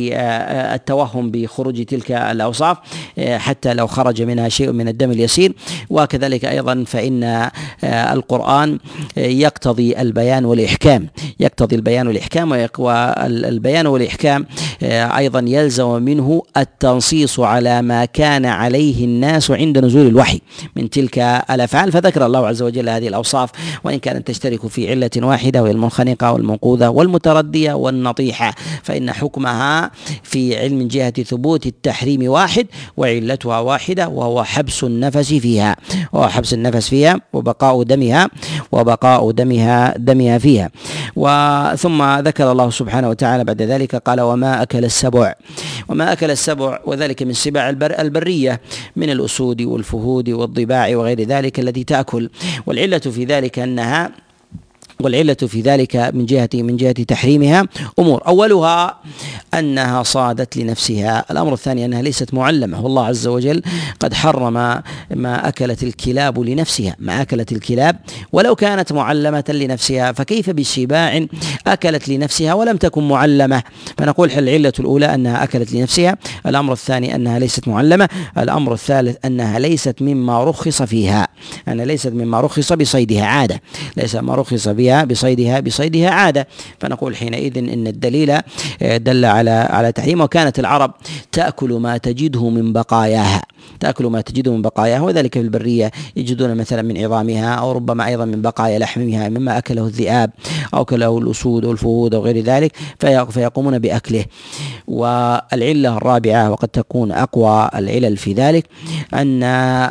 للتوهم بخروج تلك الأوصاف حتى لو خرج منها شيء من الدم اليسير. وكذلك أيضا فإن القرآن يقتضي البيان والإحكام يقتضي البيان والإحكام والبيان والإحكام أيضا يلزم منه التنصيص على ما كان عليه الناس عند نزول الوحي من تلك الأفعال. فذكر الله عز وجل هذه الأوصاف وإن كانت تشترك في علة واحدة وهي المنخنقة والمنقوذة والمتردية والنطيحة، فإن حكمها في علم جهة ثبوت التحريم واحد وعلتها واحدة وهو حبس النفس فيها وهو حبس النفس فيها وبقاء دمها وبقاء دمها دمها فيها. وثم ذكر الله سبحانه وتعالى بعد ذلك قال وما أكل السبع وما أكل السبع وذلك من سباع البر البرية من الأسود والفهود والضباع وغير ذلك التي تأكل. والعلة في ذلك أنها والعلة في ذلك من جهة من جهة تحريمها أمور، أولها أنها صادت لنفسها، الأمر الثاني أنها ليست معلمة، والله عز وجل قد حرم ما أكلت الكلاب لنفسها ما أكلت الكلاب ولو كانت معلمة لنفسها، فكيف بسباع أكلت لنفسها ولم تكن معلمة؟ فنقول العلة الأولى أنها أكلت لنفسها، الأمر الثاني أنها ليست معلمة، الأمر الثالث أنها ليست مما رخص فيها أنها ليست مما رخص بصيدها عادة ليس ما رخص بها بصيدها بصيدها عادة. فنقول حينئذ إن الدليل دل على على تحريم. وكانت العرب تأكل ما تجده من بقاياها تأكل ما تجده من بقاياها وذلك في البرية يجدون مثلا من عظامها أو ربما أيضا من بقايا لحمها مما أكله الذئاب أو أكله الأسود والفهود أو غير ذلك فيقومون بأكله. والعلة الرابعة وقد تكون أقوى العلل في ذلك أن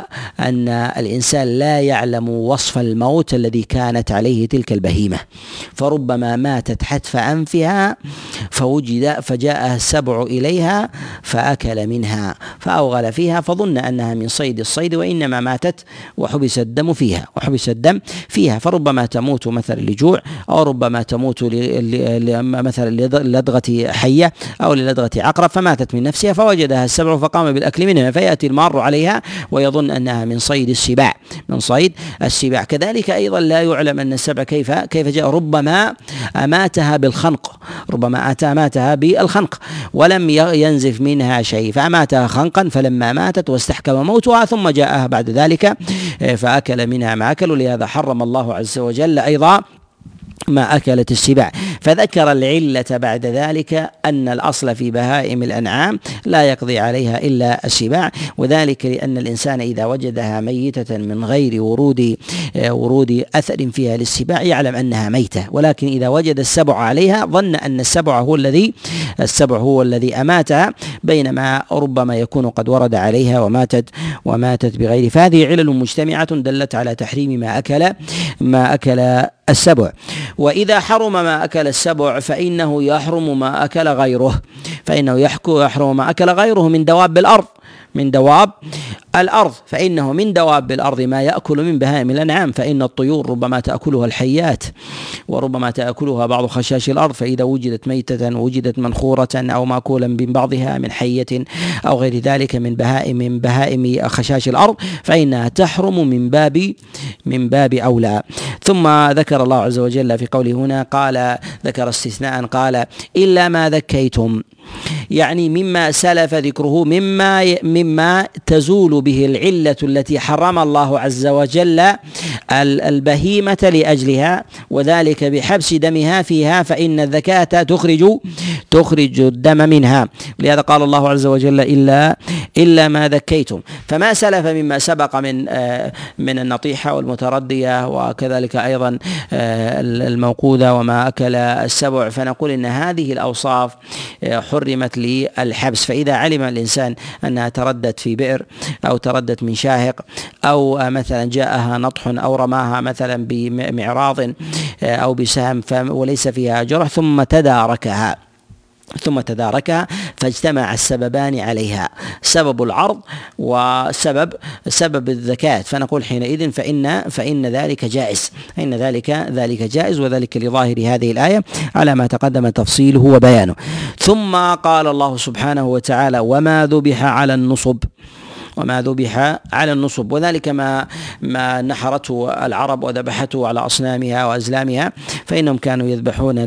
أن الإنسان لا يعلم وصف الموت الذي كانت عليه تلك البهيمة، فربما ماتت حتف أنفها فوجد فجاء السبع إليها فأكل منها فأوغل فيها فظن أنها من صيد الصيد وإنما ماتت وحبس الدم فيها وحبس الدم فيها فربما تموت مثلا لجوع أو ربما تموت مثلا للدغة حية أو للدغة عقرب فماتت من نفسها فوجدها السبع فقام بالأكل منها، فيأتي المار عليها ويظن أنها من صيد السباع من صيد السباع. كذلك أيضا لا يعلم أن السبع كيف كيف جاء، ربما أماتها بالخنق ربما أماتها بالخنق ولم ينزف منها شيء فأماتها خنقا فلما ماتت واستحكم موتها ثم جاءها بعد ذلك فأكل منها ما أكل. ولهذا حرم الله عز وجل أيضا ما أكلت السباع. فذكر العلة بعد ذلك أن الأصل في بهائم الأنعام لا يقضي عليها إلا السباع، وذلك لأن الإنسان إذا وجدها ميتة من غير ورود ورود أثر فيها للسباع يعلم أنها ميتة، ولكن إذا وجد السبع عليها ظن أن السبع هو الذي السبع هو الذي أماتها، بينما ربما يكون قد ورد عليها وماتت وماتت بغير. فهذه علل مجتمعة دلت على تحريم ما أكل ما أكل السبع. وإذا حرم ما أكل السبع فإنه يحرم ما أكل غيره فإنه يحرم ما أكل غيره من دواب الأرض من دواب الأرض فإنه من دواب الأرض ما يأكل من بهائم الأنعام، فإن الطيور ربما تأكلها الحيات وربما تأكلها بعض خشاش الأرض، فإذا وجدت ميتة وجدت منخورة أو مأكولا من بعضها من حية أو غير ذلك من بهائم من بهائم خشاش الأرض فإنها تحرم من باب من باب أولى. ثم ذكر الله عز وجل في قوله هنا قال ذكر استثناء قال إلا ما ذكيتم، يعني مما سلف ذكره مما مما تزول به العلة التي حرم الله عز وجل البهيمة لأجلها، وذلك بحبس دمها فيها، فإن الذكاة تخرج تخرج الدم منها. لهذا قال الله عز وجل إلا إلا ما ذكيتم. فما سلف مما سبق من من النطيحة والمتردية وكذلك أيضا الموقوذة وما أكل السبع، فنقول إن هذه الأوصاف حرمت للحبس. فإذا علم الإنسان أنها تردت في بئر أو تردت من شاهق أو مثلا جاءها نطح أو رماها مثلا بمعراض أو بسهم وليس فيها جرح ثم تداركها ثم تداركها فاجتمع السببان عليها، سبب العرض وسبب سبب الذكاة، فنقول حينئذ فإن فإن ذلك جائز، إن ذلك ذلك جائز، وذلك لظاهر هذه الآية على ما تقدم تفصيله وبيانه. ثم قال الله سبحانه وتعالى وما ذبح على النصب، وما ذبح على النصب، وذلك ما ما نحرته العرب وذبحته على أصنامها وأزلامها، فإنهم كانوا يذبحون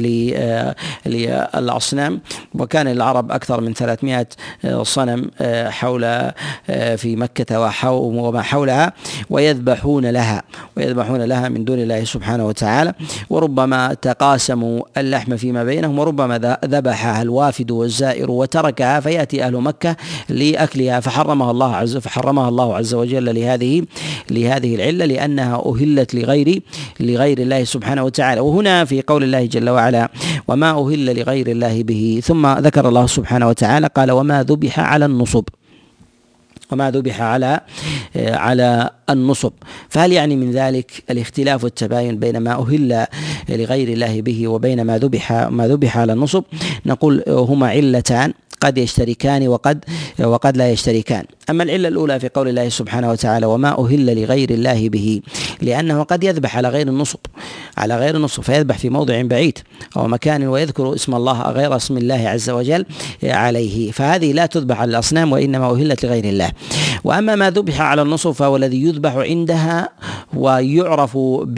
للأصنام، وكان العرب أكثر من ثلاثمائة صنم حول في مكة وما حولها، ويذبحون لها ويذبحون لها من دون الله سبحانه وتعالى، وربما تقاسموا اللحم فيما بينهم، وربما ذبحها الوافد والزائر وتركها فيأتي أهل مكة لأكلها فحرمها الله عز فحرمها الله عز وجل لهذه لهذه العلة، لأنها أهلت لغير لغير الله سبحانه وتعالى. وهنا في قول الله جل وعلا وما أهل لغير الله به، ثم ذكر الله سبحانه وتعالى قال وما ذبح على النصب، وما ذبح على على النصب. فهل يعني من ذلك الاختلاف والتباين بين ما أهل لغير الله به وبين ما ذبح ما ذبح على النصب؟ نقول هما علتان قد يشتركان وقد وقد لا يشتركان. أما العلة الأولى في قول الله سبحانه وتعالى وما أهل لغير الله به، لأنه قد يذبح على غير النصب على غير النصب فيذبح في موضع بعيد أو مكان ويذكر اسم الله غير اسم الله عز وجل عليه، فهذه لا تذبح على الأصنام وإنما أهلت لغير الله. وأما ما ذبح على النصب فهو الذي يذبح عندها ويعرف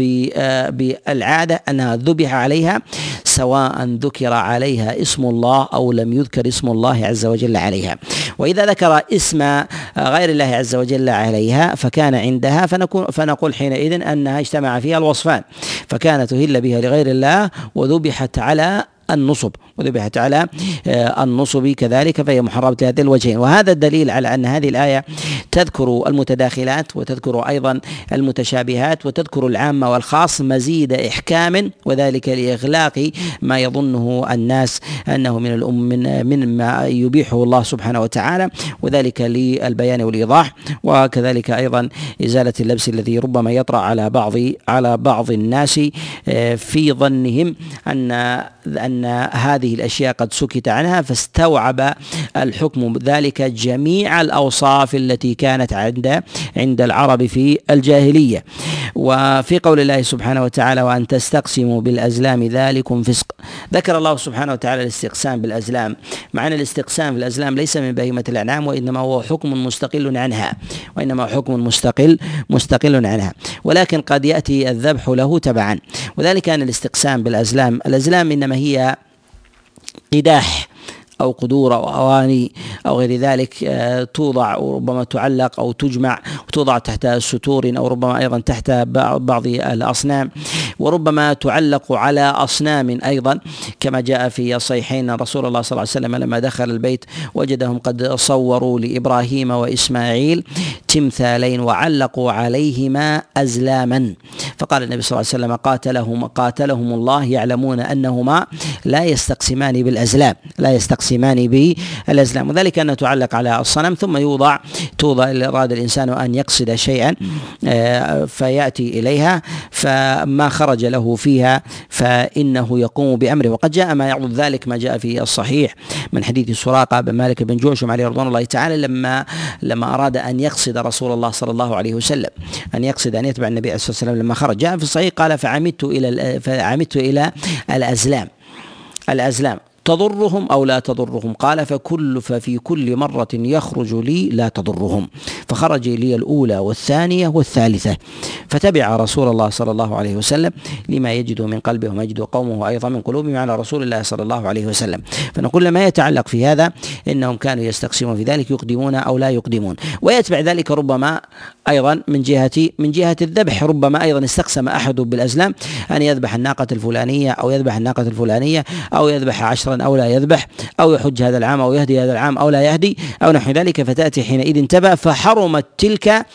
بالعادة أنها ذبح عليها، سواء ذكر عليها اسم الله أو لم يذكر اسم الله عز وجل عليها. وإذا ذكر اسم غير الله عز وجل عليها فكان عندها فنكون فنقول حينئذ أنها اجتمع فيها الوصفان، فكانت أهل بها لغير الله وذبحت على النصب وذبحت على النصب كذلك، فهي محرمة لهذين الوجهين. وهذا الدليل على أن هذه الآية تذكر المتداخلات وتذكر أيضا المتشابهات وتذكر العام والخاص مزيد إحكام، وذلك لإغلاق ما يظنه الناس أنه من الأم من مما يبيحه الله سبحانه وتعالى، وذلك للبيان والإيضاح، وكذلك أيضا إزالة اللبس الذي ربما يطرأ على بعض على بعض الناس في ظنهم أن أن هذه الأشياء قد سكت عنها، فاستوعب الحكم ذلك جميع الأوصاف التي كانت عند عند العرب في الجاهلية. وفي قول الله سبحانه وتعالى وأن تستقسموا بالأزلام ذلكم فسق، ذكر الله سبحانه وتعالى الاستقسام بالأزلام، مع أن الاستقسام بالأزلام ليس من بهيمة الأنعام، وإنما هو حكم مستقل عنها وإنما حكم مستقل مستقل عنها ولكن قد يأتي الذبح له تبعا. وذلك أن الاستقسام بالأزلام الأزلام إنما هي قداح أو قدور أو أواني أو غير ذلك توضع وربما تعلق أو تجمع وتوضع تحت ستور أو ربما أيضا تحت بعض الأصنام، وربما تعلق على أصنام أيضا، كما جاء في الصحيحين رسول الله صلى الله عليه وسلم لما دخل البيت وجدهم قد صوروا لإبراهيم وإسماعيل تمثالين وعلقوا عليهما أزلاما، فقال النبي صلى الله عليه وسلم قاتلهم قاتلهم الله يعلمون أنهما لا يستقسمان بالأزلام لا يستقسمان بالأزلام وذلك أنه تعلق على الصنم ثم يوضع توضع أراد الإنسان أن يقصد شيئا فيأتي إليها فما خرج له فيها فإنه يقوم بأمره. وقد جاء ما يعضد ذلك ما جاء في الصحيح من حديث سراقة بن مالك بن جعشم عليه رضوان الله تعالى لما لما أراد أن يقصد رسول الله صلى الله عليه وسلم أن يقصد أن يتبع النبي عليه الصلاة والسلام لما خرج جاء في الصحيح قال فعمدت إلى فعمدت إلى الأزلام الأزلام تضرهم أو لا تضرهم؟ قال فكل ففي كل مرة يخرج لي لا تضرهم، فخرج لي الأولى والثانية والثالثة، فتبع رسول الله صلى الله عليه وسلم لما يجد من قلبه وما يجد قومه أيضا من قلوبهم على رسول الله صلى الله عليه وسلم. فنقول ما يتعلق في هذا إنهم كانوا يستقسمون في ذلك يقدمون أو لا يقدمون. ويتبع ذلك ربما أيضا من جهة من جهة الذبح، ربما أيضا استقسم أحد بالأزلام أن يذبح الناقة الفلانية أو يذبح الناقة الفلانية أو يذبح عشرا أو لا يذبح أو يحج هذا العام أو يهدي هذا العام أو لا يهدي أو نحو ذلك، فتأتي حينئذ تبع فحرمت تلك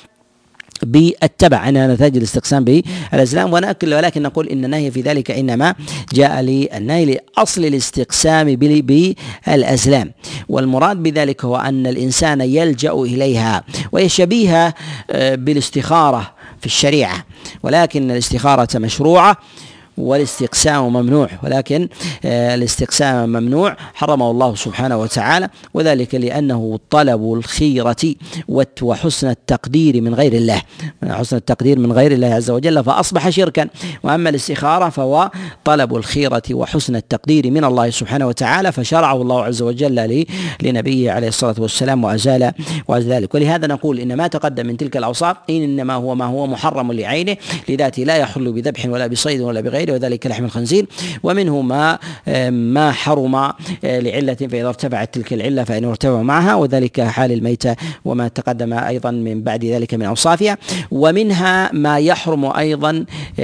بالتبع أنها نتاج الاستقسام بالأزلام. ولكن نقول إن النهي في ذلك إنما جاء للنهي لأصل الاستقسام بالأزلام، والمراد بذلك هو أن الإنسان يلجأ إليها، وهي شبيهة بالاستخارة في الشريعة، ولكن الاستخارة مشروعة والاستقسام ممنوع، ولكن الاستقسام ممنوع حرمه الله سبحانه وتعالى، وذلك لأنه طلب الخيرة وحسن التقدير من غير الله حسن التقدير من غير الله عز وجل فأصبح شركا. وأما الاستخارة فهو طلب الخيرة وحسن التقدير من الله سبحانه وتعالى، فشرعه الله عز وجل لنبيه عليه الصلاة والسلام وأزال ذلك. ولهذا نقول إن ما تقدم من تلك الأوصاف إنما هو ما هو محرم لعينه لذاته لا يحل بذبح ولا بصيد ولا بغيره، وذلك لحم الخنزير، ومنه ما ما حرم لعلة فإذا ارتفعت تلك العلة فإنه ارتفع معها، وذلك حال الميتة وما تقدم أيضا من بعد ذلك من أوصافها. ومنها ما يحرم أيضا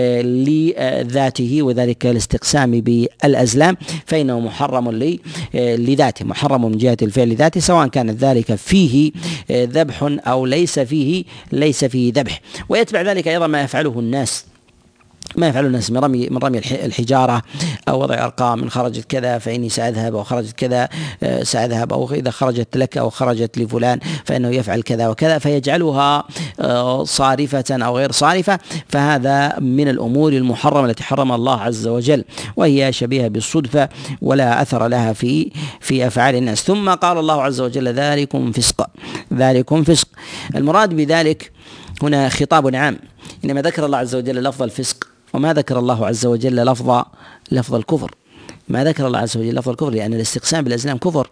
لذاته، وذلك الاستقسام بالأزلام فإنه محرم لذاته محرم من جهة الفعل لذاته، سواء كان ذلك فيه ذبح أو ليس فيه ليس فيه ذبح. ويتبع ذلك أيضا ما يفعله الناس ما يفعل الناس من رمي من رمي الحجارة أو وضع أرقام من خرجت كذا فإني سأذهب، أو خرجت كذا سأذهب، أو إذا خرجت لك أو خرجت لفلان فإنه يفعل كذا وكذا، فيجعلها صارفة أو غير صارفة. فهذا من الأمور المحرمة التي حرم الله عز وجل، وهي شبيهة بالصدفة ولا أثر لها في في أفعال الناس. ثم قال الله عز وجل ذلكم فسق ذلكم فسق. المراد بذلك هنا خطاب عام، إنما ذكر الله عز وجل لفظ الفسق، وما ذكر الله عز وجل لفظ لفظ الكفر. ما ذكر الله عز وجل لفظ الكفر لأن الاستقسام بالأزلام كفر،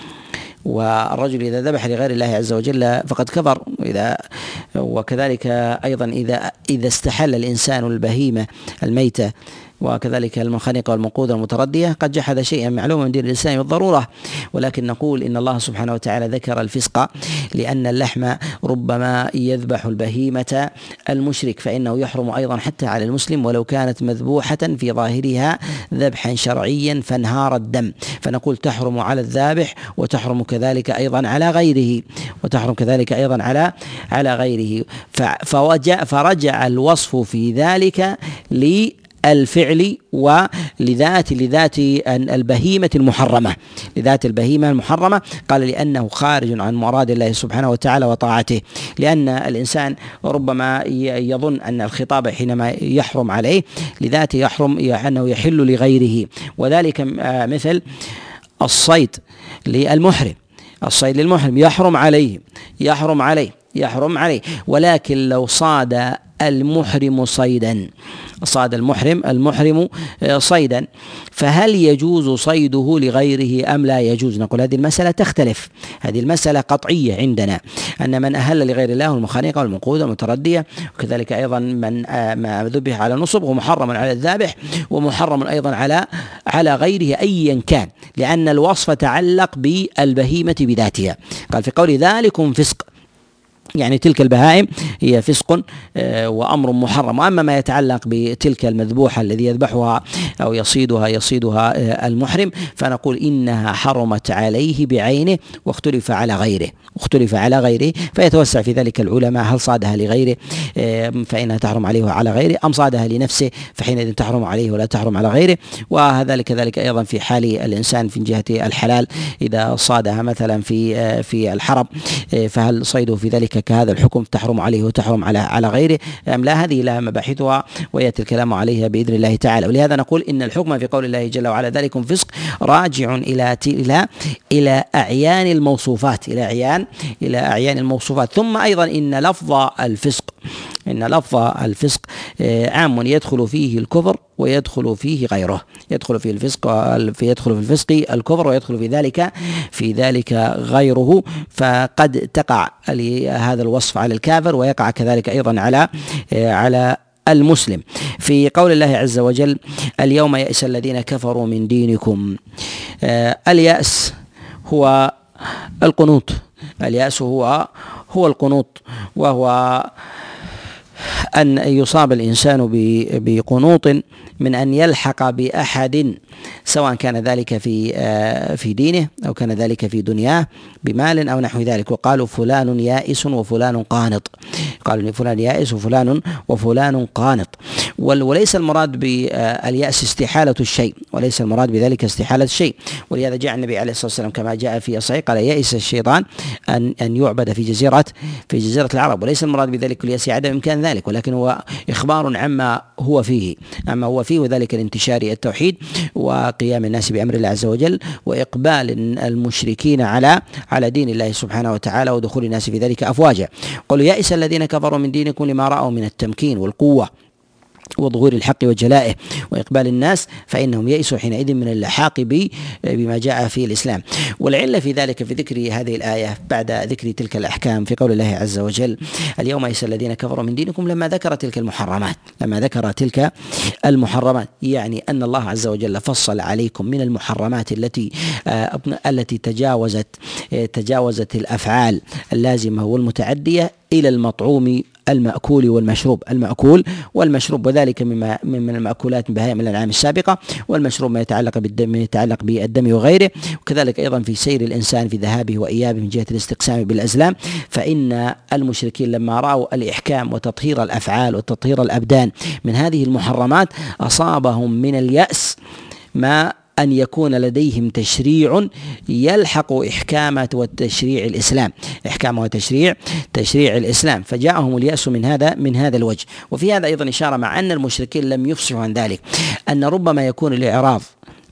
والرجل إذا ذبح لغير الله عز وجل فقد كفر. إذا وكذلك أيضا إذا إذا استحل الإنسان البهيمة الميتة وكذلك المنخنقة والموقوذة والمتردية قد جحد شيئا معلوما من دين الإسلام بالضرورة. ولكن نقول إن الله سبحانه وتعالى ذكر الفسق لأن اللحم ربما يذبح البهيمة المشرك، فإنه يحرم أيضا حتى على المسلم ولو كانت مذبوحة في ظاهرها ذبحا شرعيا فانهار الدم، فنقول تحرم على الذابح وتحرم كذلك أيضا على غيره وتحرم كذلك أيضا على على غيره. فوجع فرجع الوصف في ذلك لي الفعل ولذات لذات البهيمة المحرمة لذات البهيمة المحرمة قال لأنه خارج عن مراد الله سبحانه وتعالى وطاعته، لأن الإنسان ربما يظن أن الخطاب حينما يحرم عليه لذاته يحرم أنه يحل لغيره، وذلك مثل الصيد للمحرم الصيد للمحرم يحرم عليه يحرم عليه يحرم عليه ولكن لو صاد المحرم صيدا صاد المحرم المحرم صيدا فهل يجوز صيده لغيره أم لا يجوز؟ نقول هذه المسألة تختلف، هذه المسألة قطعية عندنا أن من أهل لغير الله المخانقة والموقوذة والمتردية وكذلك أيضا من ما ذبح على نصب ومحرم على الذابح ومحرم أيضا على على غيره أيا كان، لأن الوصف تعلق بالبهيمة بذاتها. قال في قول ذلكم فسق يعني تلك البهائم هي فسق وأمر محرم. وأما ما يتعلق بتلك المذبوحة الذي يذبحها أو يصيدها يصيدها المحرم فنقول إنها حرمت عليه بعينه واختلف على غيره اختلف على غيره فيتوسع في ذلك العلماء، هل صادها لغيره فإنها تحرم عليه وعلى غيره، أم صادها لنفسه فحينئذ تحرم عليه ولا تحرم على غيره. وهذا كذلك أيضا في حال الإنسان في جهة الحلال، إذا صادها مثلا في في الحرم فهل صيده في ذلك كهذا الحكم تحرم عليه وتحرم على على غيره أم لا؟ هذه لها مباحثها ويأتي الكلام عليها بإذن الله تعالى. ولهذا نقول إن الحكم في قول الله جل وعلا ذلكم فسق راجع إلى إلى إلى أعيان الموصوفات إلى أعيان إلى أعيان الموصوفات. ثم أيضا إن لفظ الفسق إن لفظ الفسق عام يدخل فيه الكفر ويدخل فيه غيره، يدخل فيه الفسق يدخل في الفسق الكفر ويدخل في ذلك في ذلك غيره، فقد تقع هذا الوصف على الكافر ويقع كذلك أيضا على على المسلم. في قول الله عز وجل اليوم يئس الذين كفروا من دينكم، اليأس هو القنوط، اليأس هو هو القنوط، وهو أن يصاب الإنسان بقنوط من أن يلحق بأحد سواء كان ذلك في في دينه أو كان ذلك في دنياه بمال أو نحو ذلك. وقالوا فلان يائس وفلان قانط، قالوا فلان يائس وفلان وفلان قانط. وليس المراد باليأس استحالة الشيء، وليس المراد بذلك استحالة الشيء. ولهذا جاء النبي عليه الصلاة والسلام كما جاء في الصحيح قال يئس الشيطان أن أن يعبد في جزيرة في جزيرة العرب. وليس المراد بذلك اليأس عدم إمكان ذلك، ولكن هو إخبار عما هو فيه عما هو فيه وذلك الانتشار التوحيد وقيام الناس بأمر الله عز وجل وإقبال المشركين على على دين الله سبحانه وتعالى ودخول الناس في ذلك أفواجا. قالوا يئس الذين كفروا من دينكم لما رأوا من التمكين والقوة وظهور الحق وجلائه وإقبال الناس، فإنهم يئسوا حينئذ من اللحاق بما جاء في الإسلام. والعلة في ذلك في ذكر هذه الآية بعد ذكر تلك الأحكام في قول الله عز وجل اليوم يئس الذين كفروا من دينكم لما ذكر تلك المحرمات لما ذكر تلك المحرمات يعني أن الله عز وجل فصل عليكم من المحرمات التي آه التي تجاوزت آه تجاوزت الأفعال اللازمة والمتعدية إلى المطعوم المأكول والمشروب المأكول والمشروب وذلك مما من المأكولات من بهائم الأنعام السابقة، والمشروب ما يتعلق بالدم يتعلق بالدم وغيره. وكذلك أيضا في سير الإنسان في ذهابه وإيابه من جهة الاستقسام بالأزلام، فإن المشركين لما رأوا الإحكام وتطهير الأفعال وتطهير الأبدان من هذه المحرمات أصابهم من اليأس ما أن يكون لديهم تشريع يلحق إحكامة والتشريع الإسلام إحكامه وتشريع تشريع الإسلام، فجاءهم اليأس من هذا من هذا الوجه. وفي هذا أيضا إشارة مع أن المشركين لم يفصحوا عن ذلك أن ربما يكون الإعراض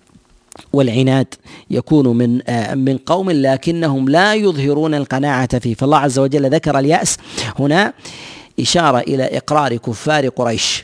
والعناد يكون من من قوم لكنهم لا يظهرون القناعة فيه، فالله عز وجل ذكر اليأس هنا إشارة إلى إقرار كفار قريش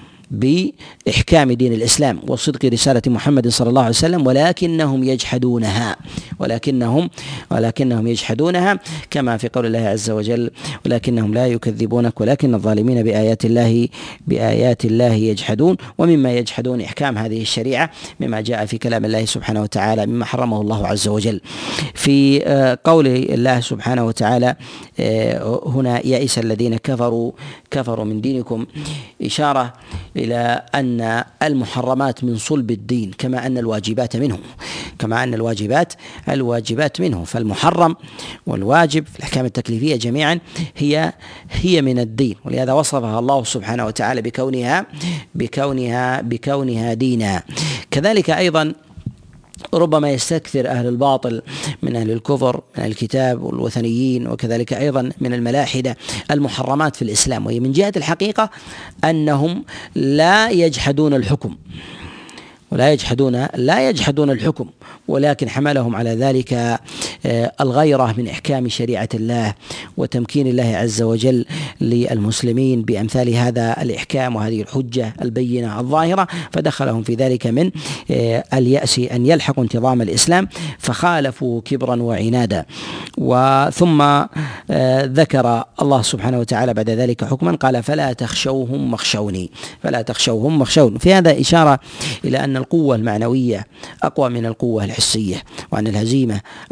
بإحكام دين الإسلام وصدق رسالة محمد صلى الله عليه وسلم، ولكنهم يجحدونها ولكنهم ولكنهم يجحدونها كما في قول الله عز وجل ولكنهم لا يكذبونك ولكن الظالمين بآيات الله بآيات الله يجحدون. ومما يجحدون إحكام هذه الشريعة مما جاء في كلام الله سبحانه وتعالى مما حرمه الله عز وجل. في قول الله سبحانه وتعالى هنا يئس الذين كفروا كفروا من دينكم إشارة إلى أن المحرمات من صلب الدين كما أن الواجبات منه كما أن الواجبات الواجبات منه فالمحرم والواجب في الأحكام التكليفية جميعا هي هي من الدين، ولهذا وصفها الله سبحانه وتعالى بكونها بكونها بكونها دينا. كذلك أيضا ربما يستكثر أهل الباطل من أهل الكفر من أهل الكتاب والوثنيين وكذلك أيضا من الملاحدة المحرمات في الإسلام، وهي من جهة الحقيقة أنهم لا يجحدون الحكم ولا يجحدون لا يجحدون الحكم ولكن حملهم على ذلك الغيرة من إحكام شريعة الله وتمكين الله عز وجل للمسلمين بأمثال هذا الإحكام وهذه الحجة البينة الظاهرة، فدخلهم في ذلك من اليأس أن يلحقوا انتظام الإسلام فخالفوا كبرا وعنادا. وثم ذكر الله سبحانه وتعالى بعد ذلك حكما قال فلا تخشوهم واخشوني فلا تخشوهم واخشوني. في هذا إشارة إلى أن القوة المعنوية أقوى من القوة الحسية، وأن الهزيمة المعنوية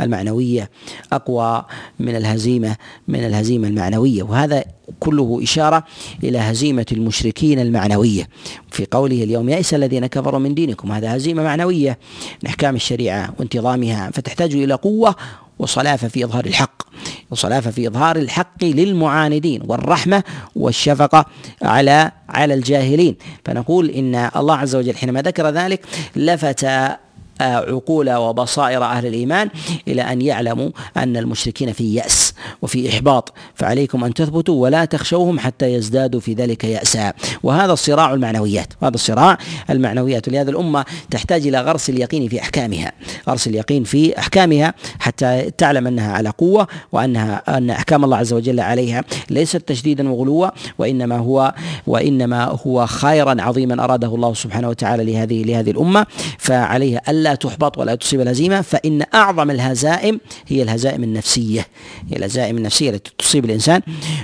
المعنوية أقوى من الهزيمة من الهزيمة المعنوية، وهذا كله إشارة إلى هزيمة المشركين المعنوية في قوله اليوم يئس الذين كفروا من دينكم. هذا هزيمة معنوية من أحكام الشريعة وانتظامها، فتحتاج إلى قوة وصلافة في إظهار الحق وصلافة في إظهار الحق للمعاندين، والرحمة والشفقة على على الجاهلين. فنقول إن الله عز وجل حينما ذكر ذلك لفت عقول وبصائر أهل الإيمان إلى أن يعلموا أن المشركين في يأس وفي إحباط، فعليكم أن تثبتوا ولا تخشوهم حتى يزدادوا في ذلك يأسا. وهذا الصراع المعنويات هذا الصراع المعنويات لهذه الأمة تحتاج إلى غرس اليقين في أحكامها غرس اليقين في أحكامها حتى تعلم أنها على قوة، وأنها أن أحكام الله عز وجل عليها ليست تشديدا وغلوا، وإنما هو وإنما هو خيرا عظيما أراده الله سبحانه وتعالى لهذه لهذه الأمة، فعليها ألا تحبط ولا تصيب الهزيمة. فإن أعظم الهزائم هي الهزائم النفسية هي الهزائم النفسية التي تصيب الإنسان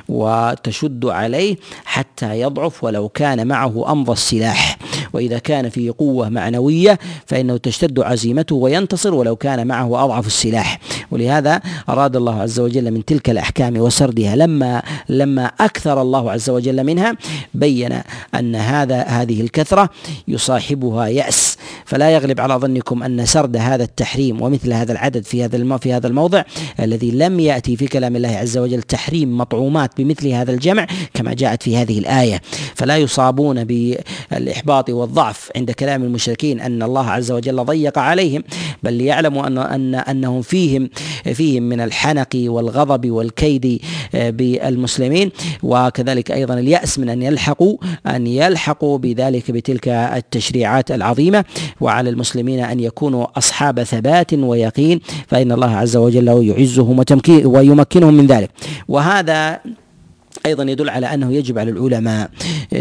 وتشد عليه حتى يضعف ولو كان معه أمضى السلاح، وإذا كان فيه قوة معنوية فإنه تشتد عزيمته وينتصر ولو كان معه أضعف السلاح. ولهذا أراد الله عز وجل من تلك الأحكام وسردها لما لما أكثر الله عز وجل منها بين أن هذا هذه الكثرة يصاحبها يأس. فلا يغلب على ظنكم أن سرد هذا التحريم ومثل هذا العدد في هذا في هذا الموضع الذي لم يأتي في كلام الله عز وجل تحريم مطعومات بمثل هذا الجمع كما جاءت في هذه الآية، فلا يصابون بالإحباط والضعف عند كلام المشركين أن الله عز وجل ضيق عليهم، بل ليعلموا أن أن أنهم فيهم فيهم من الحنق والغضب والكيد بالمسلمين، وكذلك أيضا اليأس من أن يلحقوا أن يلحقوا بذلك بتلك التشريعات العظيمة. وعلى المسلمين أن يكونوا أصحاب ثبات ويقين، فإن الله عز وجل يعزهم ويمكنهم من ذلك. وهذا أيضا يدل على أنه يجب على العلماء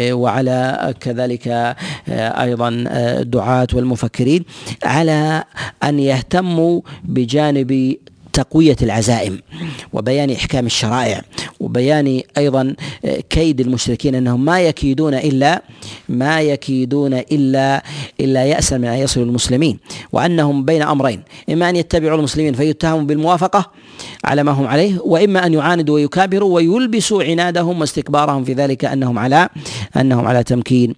وعلى كذلك أيضا الدعاة والمفكرين على أن يهتموا بجانب تقوية العزائم وبيان إحكام الشرائع وبيان أيضا كيد المشركين، أنهم ما يكيدون إلا ما يكيدون إلا إلا يأسا من أن يصلوا المسلمين، وأنهم بين أمرين: إما أن يتبعوا المسلمين فيتهموا بالموافقة على ما هم عليه، وإما أن يعاندوا ويكابروا ويلبسوا عنادهم واستكبارهم في ذلك أنهم على أنهم على تمكين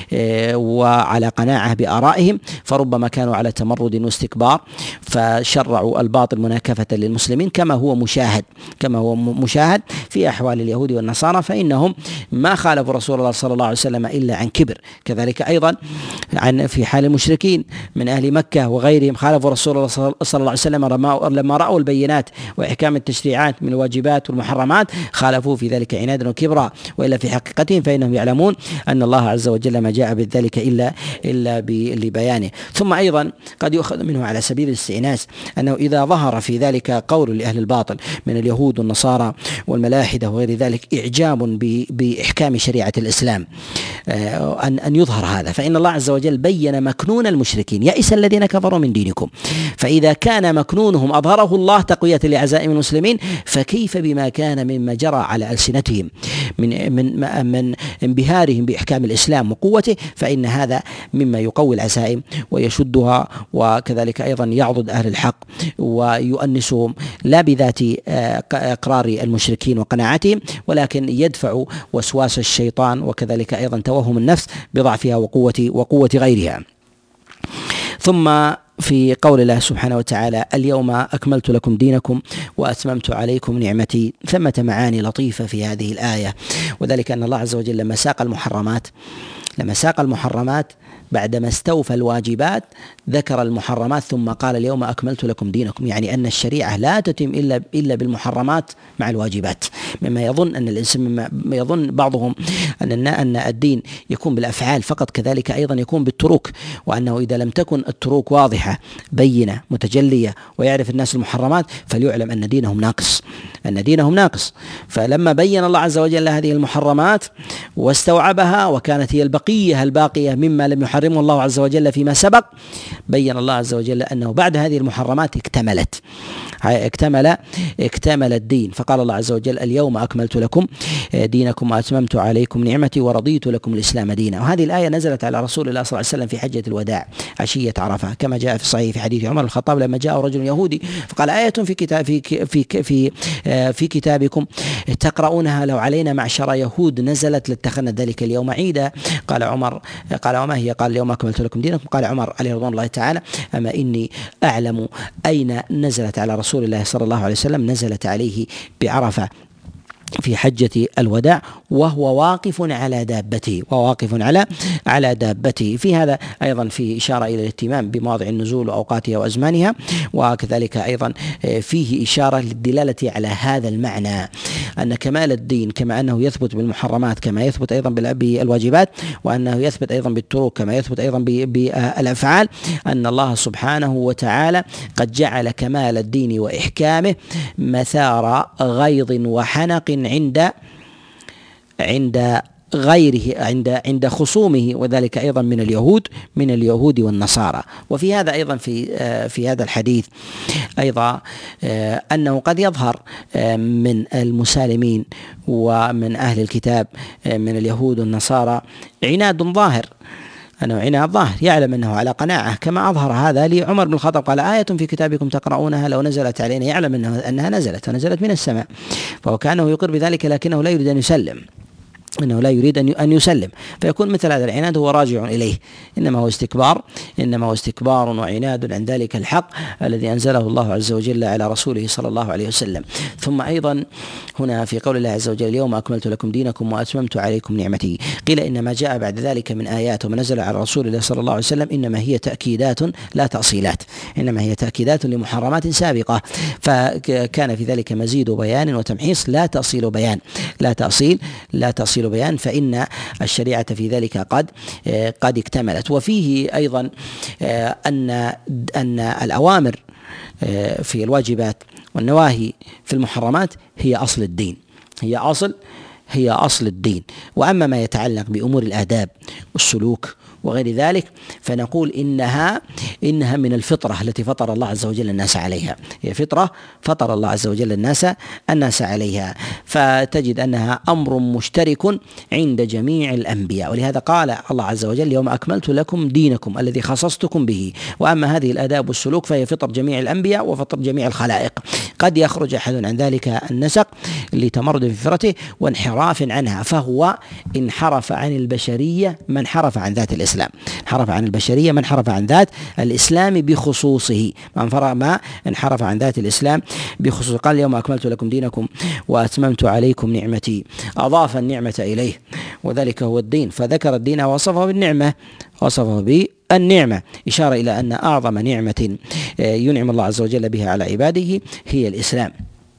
وعلى قناعة بآرائهم، فربما كانوا على تمرد واستكبار فشرعوا الباطل مناكفة للمسلمين كما هو مشاهد كما هو مشاهد في أحوال اليهود والنصارى، فإنهم ما خالفوا رسول الله صلى الله عليه وسلم إلا عن كبر. كذلك أيضا عن في حال المشركين من أهل مكة وغيرهم خالفوا رسول الله صلى الله عليه وسلم لما رأوا البينات وإحكام التشريعات من الواجبات والمحرمات، خالفوا في ذلك عنادا وكبرا، وإلا في حقيقتهم فإنهم يعلمون أن الله عز وجل ما جاء بذلك إلا إلا لبيانه. ثم أيضا قد يؤخذ منه على سبيل الاستئناس أنه إذا ظهر في ذلك قول لأهل الباطل من اليهود والنصارى والملاحدة وغير ذلك إعجاب بإحكام شريعة الإسلام أن أن يظهر هذا، فإن الله عز وجل بين مكنون المشركين: يئس الذين كفروا من دينكم. فإذا كان مكنونهم أظهره الله تقوية لعزائم المسلمين، فكيف بما كان مما جرى على ألسنتهم من من من انبهارهم بإحكام الإسلام وقوته، فإن هذا مما يقوي العزائم ويشدها، وكذلك أيضا يعضد أهل الحق ويؤنسهم لا بذات إقرار المشركين وقناعتهم، ولكن يدفع وسواس الشيطان وكذلك أيضا توهم النفس بضعفها وقوة وقوة غيرها. ثم في قول الله سبحانه وتعالى: اليوم أكملت لكم دينكم وأتممت عليكم نعمتي، ثمة معاني لطيفة في هذه الآية، وذلك أن الله عز وجل لما ساق المحرمات لما ساق المحرمات بعدما استوفى الواجبات ذكر المحرمات ثم قال: اليوم أكملت لكم دينكم، يعني أن الشريعة لا تتم إلا إلا بالمحرمات مع الواجبات، مما يظن أن الإنسان مما يظن بعضهم أن أن الدين يكون بالأفعال فقط، كذلك أيضا يكون بالتروك، وأنه إذا لم تكن التروك واضحة بينة متجلية ويعرف الناس المحرمات فليعلم أن دينهم ناقص أن دينهم ناقص. فلما بين الله عز وجل هذه المحرمات واستوعبها وكانت هي البقية الباقية مما لم يحرمه الله عز وجل فيما سبق، بين الله عز وجل أنه بعد هذه المحرمات اكتملت اكتمل اكتمل الدين، فقال الله عز وجل: اليوم أكملت لكم دينكم وأتممت عليكم نعمتي ورضيت لكم الإسلام دينا. وهذه الآية نزلت على رسول الله صلى الله عليه وسلم في حجة الوداع عشية عرفة، كما جاء جاء في الصحيح في حديث عمر بن الخطاب لما جاء رجل يهودي فقال آية في كتاب في في في في كتابكم تقرؤونها لو علينا معشر يهود نزلت لاتخذنا ذلك اليوم عيدا. قال عمر قال وما هي؟ قال اليوم أكملت لكم دينكم. قال عمر عليه رضوان الله تعالى أما إني أعلم أين نزلت على رسول الله صلى الله عليه وسلم، نزلت عليه بعرفة في حجة الوداع وهو واقف على دابته وواقف على على دابته. في هذا أيضا في إشارة إلى الاهتمام بمواضع النزول وأوقاتها وأزمانها، وكذلك أيضا فيه إشارة للدلالة على هذا المعنى أن كمال الدين كما أنه يثبت بالمحرمات كما يثبت أيضا بالواجبات، وأنه يثبت أيضا بالتروك كما يثبت أيضا بالأفعال، أن الله سبحانه وتعالى قد جعل كمال الدين وإحكامه مثار غيظ وحنق عند عند غيره عند عند خصومه، وذلك ايضا من اليهود من اليهود والنصارى. وفي هذا ايضا في في هذا الحديث ايضا انه قد يظهر من المسالمين ومن اهل الكتاب من اليهود والنصارى عناد ظاهر، أنه عناد ظاهر يعلم أنه على قناعة، كما أظهر هذا لعمر بن الخطاب قال آية في كتابكم تقرؤونها لو نزلت علينا، يعلم أنه أنها نزلت ونزلت من السماء، فهو كأنه يقر بذلك لكنه لا يريد أن يسلم إنه لا يريد أن يسلم، فيكون مثل هذا العناد هو راجع إليه، إنما هو استكبار إنما هو استكبار وعناد عن ذلك الحق الذي أنزله الله عز وجل على رسوله صلى الله عليه وسلم. ثم أيضا هنا في قول الله عز وجل اليوم أكملت لكم دينكم وأتممت عليكم نعمتي، قيل إنما جاء بعد ذلك من آيات وما نزل على رسول الله صلى الله عليه وسلم إنما هي تأكيدات لا تأصيلات، إنما هي تأكيدات لمحرمات سابقة، فكان في ذلك مزيد بيان وتمحيص لا تأصيل بيان لا تأصيل لا تأصيل بيان، فإن الشريعة في ذلك قد قد اكتملت. وفيه أيضا أن أن الأوامر في الواجبات والنواهي في المحرمات هي أصل الدين هي أصل هي أصل الدين. وأما ما يتعلق بأمور الآداب والسلوك وغير ذلك فنقول إنها إنها من الفطرة التي فطر الله عز وجل الناس عليها، هي فطرة فطر الله عز وجل الناس الناس عليها، فتجد أنها أمر مشترك عند جميع الأنبياء، ولهذا قال الله عز وجل يوم أكملت لكم دينكم الذي خصصتكم به. وأما هذه الآداب والسلوك فهي فطر جميع الأنبياء وفطر جميع الخلائق، قد يخرج أحد عن ذلك النسق لتمرد في فطرته وانحراف عنها، فهو انحرف عن البشرية من انحرف عن ذات الإسلام انحرف عن البشرية من انحرف عن ذات الإسلام بخصوصه ما ما انحرف عن ذات الإسلام بخصوصه. قال اليوم أكملت لكم دينكم وأتممت عليكم نعمتي، أضاف النعمة إليه وذلك هو الدين، فذكر الدين ووصفه بالنعمة وصفه بالنعمة، إشارة إلى أن أعظم نعمة ينعم الله عز وجل بها على عباده هي الإسلام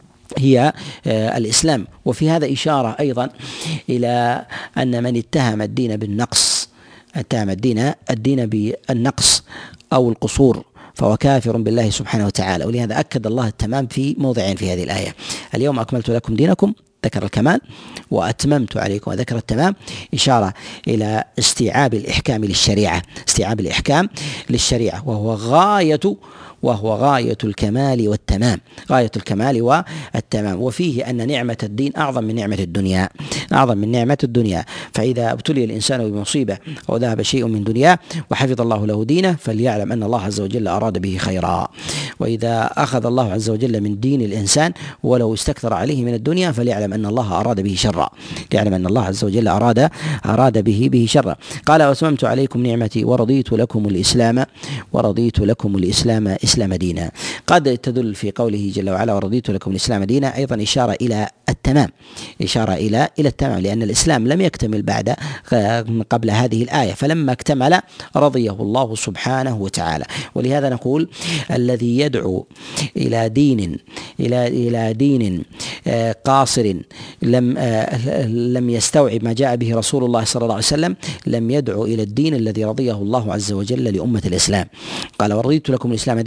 هي الإسلام. وفي هذا إشارة أيضا إلى أن من اتهم الدين بالنقص اتهم الدين الدين بالنقص أو القصور فهو كافر بالله سبحانه وتعالى. ولهذا أكد الله التمام في موضعين في هذه الآية، اليوم أكملت لكم دينكم ذكر الكمال، وأتممت عليكم وذكر التمام، إشارة إلى استيعاب الإحكام للشريعة استيعاب الإحكام للشريعة وهو غاية وهو غاية الكمال والتمام غاية الكمال والتمام. وفيه أن نعمة الدين أعظم من نعمة الدنيا أعظم من نعمة الدنيا فإذا ابتلي الإنسان بمصيبة أو ذهب شيء من دنياه وحفظ الله له دينه فليعلم أن الله عز وجل أراد به خيرا، وإذا أخذ الله عز وجل من دين الإنسان ولو استكثر عليه من الدنيا فليعلم أن الله أراد به شرا يعلم أن الله عز وجل أراد أراد به به شرا. قال وأتممت عليكم نعمتي ورضيت لكم الإسلام ورضيت لكم الإسلام إسلام دينا. قد تدل في قوله جل وعلا ورضيت لكم الإسلام دينا أيضا إشارة إلى التمام إشارة إلى إلى التمام، لأن الإسلام لم يكتمل بعد قبل هذه الآية، فلما اكتمل رضيه الله سبحانه وتعالى. ولهذا نقول الذي يدعو إلى دين إلى إلى دين قاصر لم لم يستوعب ما جاء به رسول الله صلى الله عليه وسلم لم يدعو إلى الدين الذي رضيه الله عز وجل لأمة الإسلام. قال ورضيت لكم الإسلام دينا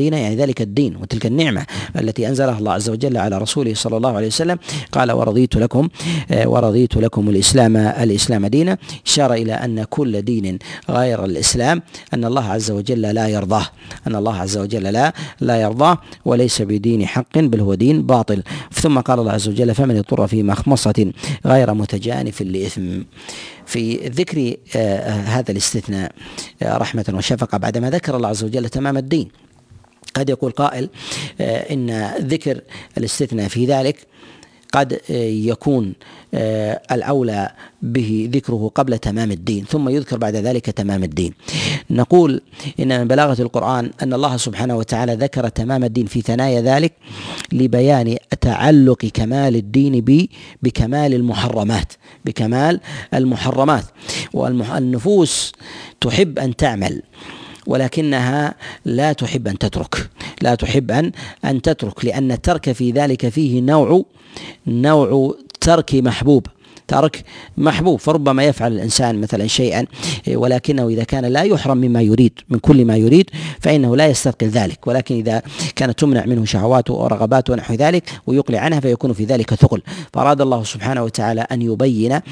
دينا يعني ذلك الدين وتلك النعمة التي أنزلها الله عز وجل على رسوله صلى الله عليه وسلم. قال ورضيت لكم ورضيت لكم الإسلام الإسلام دينا، إشارة إلى أن كل دين غير الإسلام أن الله عز وجل لا يرضاه، أن الله عز وجل لا لا يرضاه وليس بدين حق بل هو دين باطل. ثم قال الله عز وجل فمن اضطر في مخمصة غير متجانف لإثم. في ذكر آه هذا الاستثناء آه رحمة وشفقة بعدما ذكر الله عز وجل تمام الدين، قد يقول قائل آه إن ذكر الاستثناء في ذلك قد يكون الأولى به ذكره قبل تمام الدين ثم يذكر بعد ذلك تمام الدين. نقول إن من بلاغة القرآن أن الله سبحانه وتعالى ذكر تمام الدين في ثنايا ذلك لبيان تعلق كمال الدين بكمال المحرمات بكمال المحرمات والنفوس تحب أن تعمل ولكنها لا تحب أن تترك لا تحب أن أن تترك لأن الترك في ذلك فيه نوع نوع ترك محبوب ترك محبوب فربما يفعل الإنسان مثلا شيئا ولكنه إذا كان لا يحرم مما يريد من كل ما يريد فإنه لا يستثقل ذلك، ولكن إذا كانت تمنع منه شهواته ورغباته ونحو ذلك ويقلع عنها فيكون في ذلك ثقل. فأراد الله سبحانه وتعالى أن يبين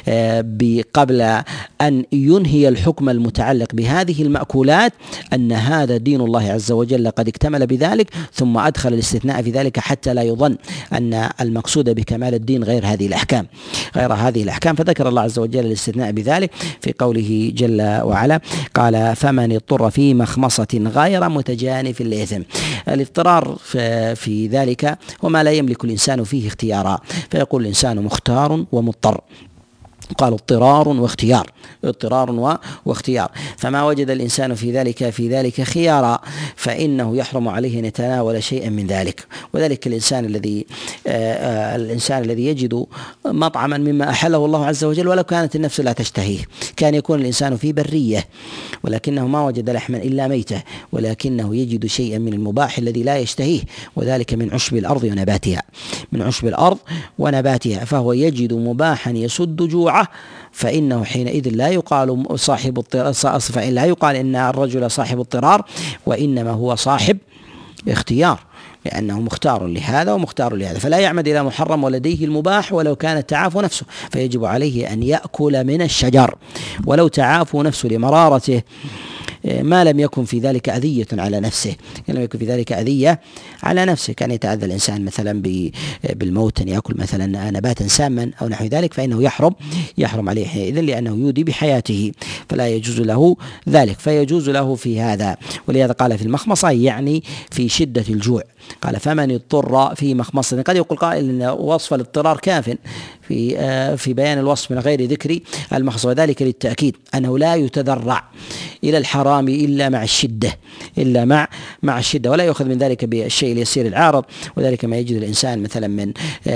قبل أن ينهي الحكم المتعلق بهذه المأكولات أن هذا دين الله عز وجل قد اكتمل بذلك، ثم أدخل الاستثناء في ذلك حتى لا يظن أن المقصود بكمال الدين غير هذه الأحكام غير هذه الأحكام. فذكر الله عز وجل الاستثناء بذلك في قوله جل وعلا قال فمن اضطر في مخمصة غير متجانف لإثم. الاضطرار في ذلك وما لا يملك الإنسان فيه اختيارا، فيقول الإنسان مختار ومضطر، قال اضطرار واختيار اضطرار واختيار، فما وجد الإنسان في ذلك في ذلك خيارا فإنه يحرم عليه أن يتناول شيئا من ذلك. وذلك الإنسان الذي آه الإنسان الذي يجد مطعما مما أحله الله عز وجل ولو كانت النفس لا تشتهيه، كان يكون الإنسان في برية ولكنه ما وجد لحما إلا ميتة ولكنه يجد شيئا من المباح الذي لا يشتهيه، وذلك من عشب الأرض ونباتها من عشب الأرض ونباتها فهو يجد مباحا يسد جوعه، فإنه حينئذ لا يقال صاحب اضطرار فإن لا يقال إن الرجل صاحب اضطرار وإنما هو صاحب اختيار، لأنه مختار لهذا ومختار لهذا، فلا يعمد إلى محرم ولديه المباح ولو كانت تعافى نفسه، فيجب عليه أن يأكل من الشجر ولو تعافى نفسه لمرارته ما لم يكن في ذلك أذية على نفسه لم يكن في ذلك أذية على نفسه. كان يتأذى الإنسان مثلا بالموت أن يأكل مثلا نباتا ساما أو نحو ذلك فإنه يحرم يحرم عليه حينئذ لأنه يودي بحياته فلا يجوز له ذلك، فيجوز له في هذا. ولهذا قال في المخمصة يعني في شدة الجوع، قال فمن اضطر في مخمصة. قد يقول قائل أن وصف الاضطرار كاف في في بيان الوصف من غير ذكر المخصوص، وذلك للتأكيد أنه لا يتذرع إلى الحرام إلا مع الشدة إلا مع مع الشدة، ولا يؤخذ من ذلك بالشيء اليسير العارض، وذلك ما يجد الإنسان مثلا من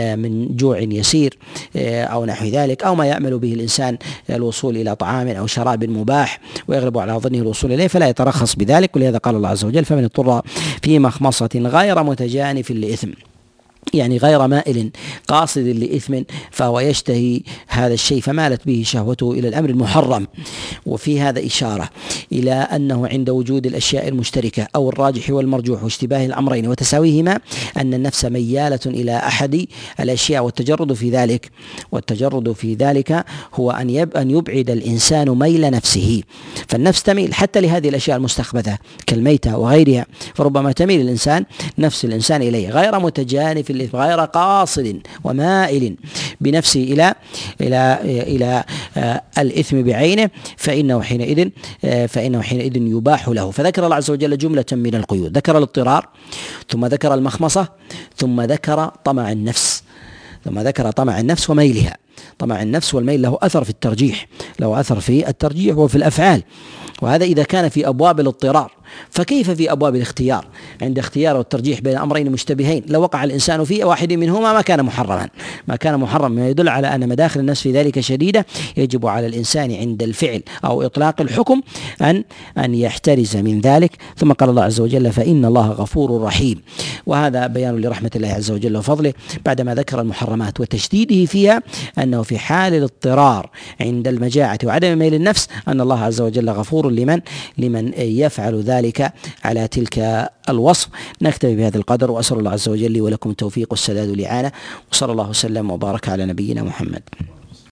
من جوع يسير أو نحو ذلك، أو ما يأمل به الإنسان الوصول إلى طعام أو شراب مباح ويغلب على ظنه الوصول إليه فلا يترخص بذلك. ولهذا قال الله عز وجل فمن اضطر في مخمصة غير متجانف لإثم، يعني غير مائل قاصد لإثم فهو يشتهي هذا الشيء فمالت به شهوته إلى الأمر المحرم. وفي هذا إشارة إلى أنه عند وجود الأشياء المشتركة أو الراجح والمرجوح واشتباه الأمرين وتساويهما أن النفس ميالة إلى أحد الأشياء، والتجرد في ذلك والتجرد في ذلك هو أن يب أن يبعد الإنسان ميل نفسه، فالنفس تميل حتى لهذه الأشياء المستخبثة كالميتة وغيرها، فربما تميل الإنسان نفس الإنسان إليه غير متجانف غير قاصد ومائل بنفسه إلى إلى إلى الإثم بعينه، فإنه حينئذ فإنه حينئذ يباح له. فذكر الله عز وجل جملة من القيود، ذكر الاضطرار ثم ذكر المخمصة ثم ذكر طمع النفس ثم ذكر طمع النفس وميلها. طمع النفس والميل له أثر في الترجيح له أثر في الترجيح وفي الأفعال، وهذا إذا كان في أبواب الاضطرار، فكيف في أبواب الاختيار عند اختيار والترجيح بين أمرين مشتبهين لو وقع الإنسان في واحد منهما ما كان محرما ما كان محرما ما يدل على أن مداخل النفس في ذلك شديدة. يجب على الإنسان عند الفعل أو إطلاق الحكم أن أن يحترز من ذلك. ثم قال الله عز وجل فإن الله غفور رحيم، وهذا بيان لرحمة الله عز وجل وفضله بعدما ذكر المحرمات وتشديده فيها، أنه في حال الاضطرار عند المجاعة الطاعة وعدم ميل النفس أن الله عز وجل غفور لمن لمن يفعل ذلك على تلك الوصف. نكتفي بهذا القدر، وأسأل الله عز وجل لي ولكم التوفيق والسداد والإعانة، وصلى الله وسلم وبارك على نبينا محمد.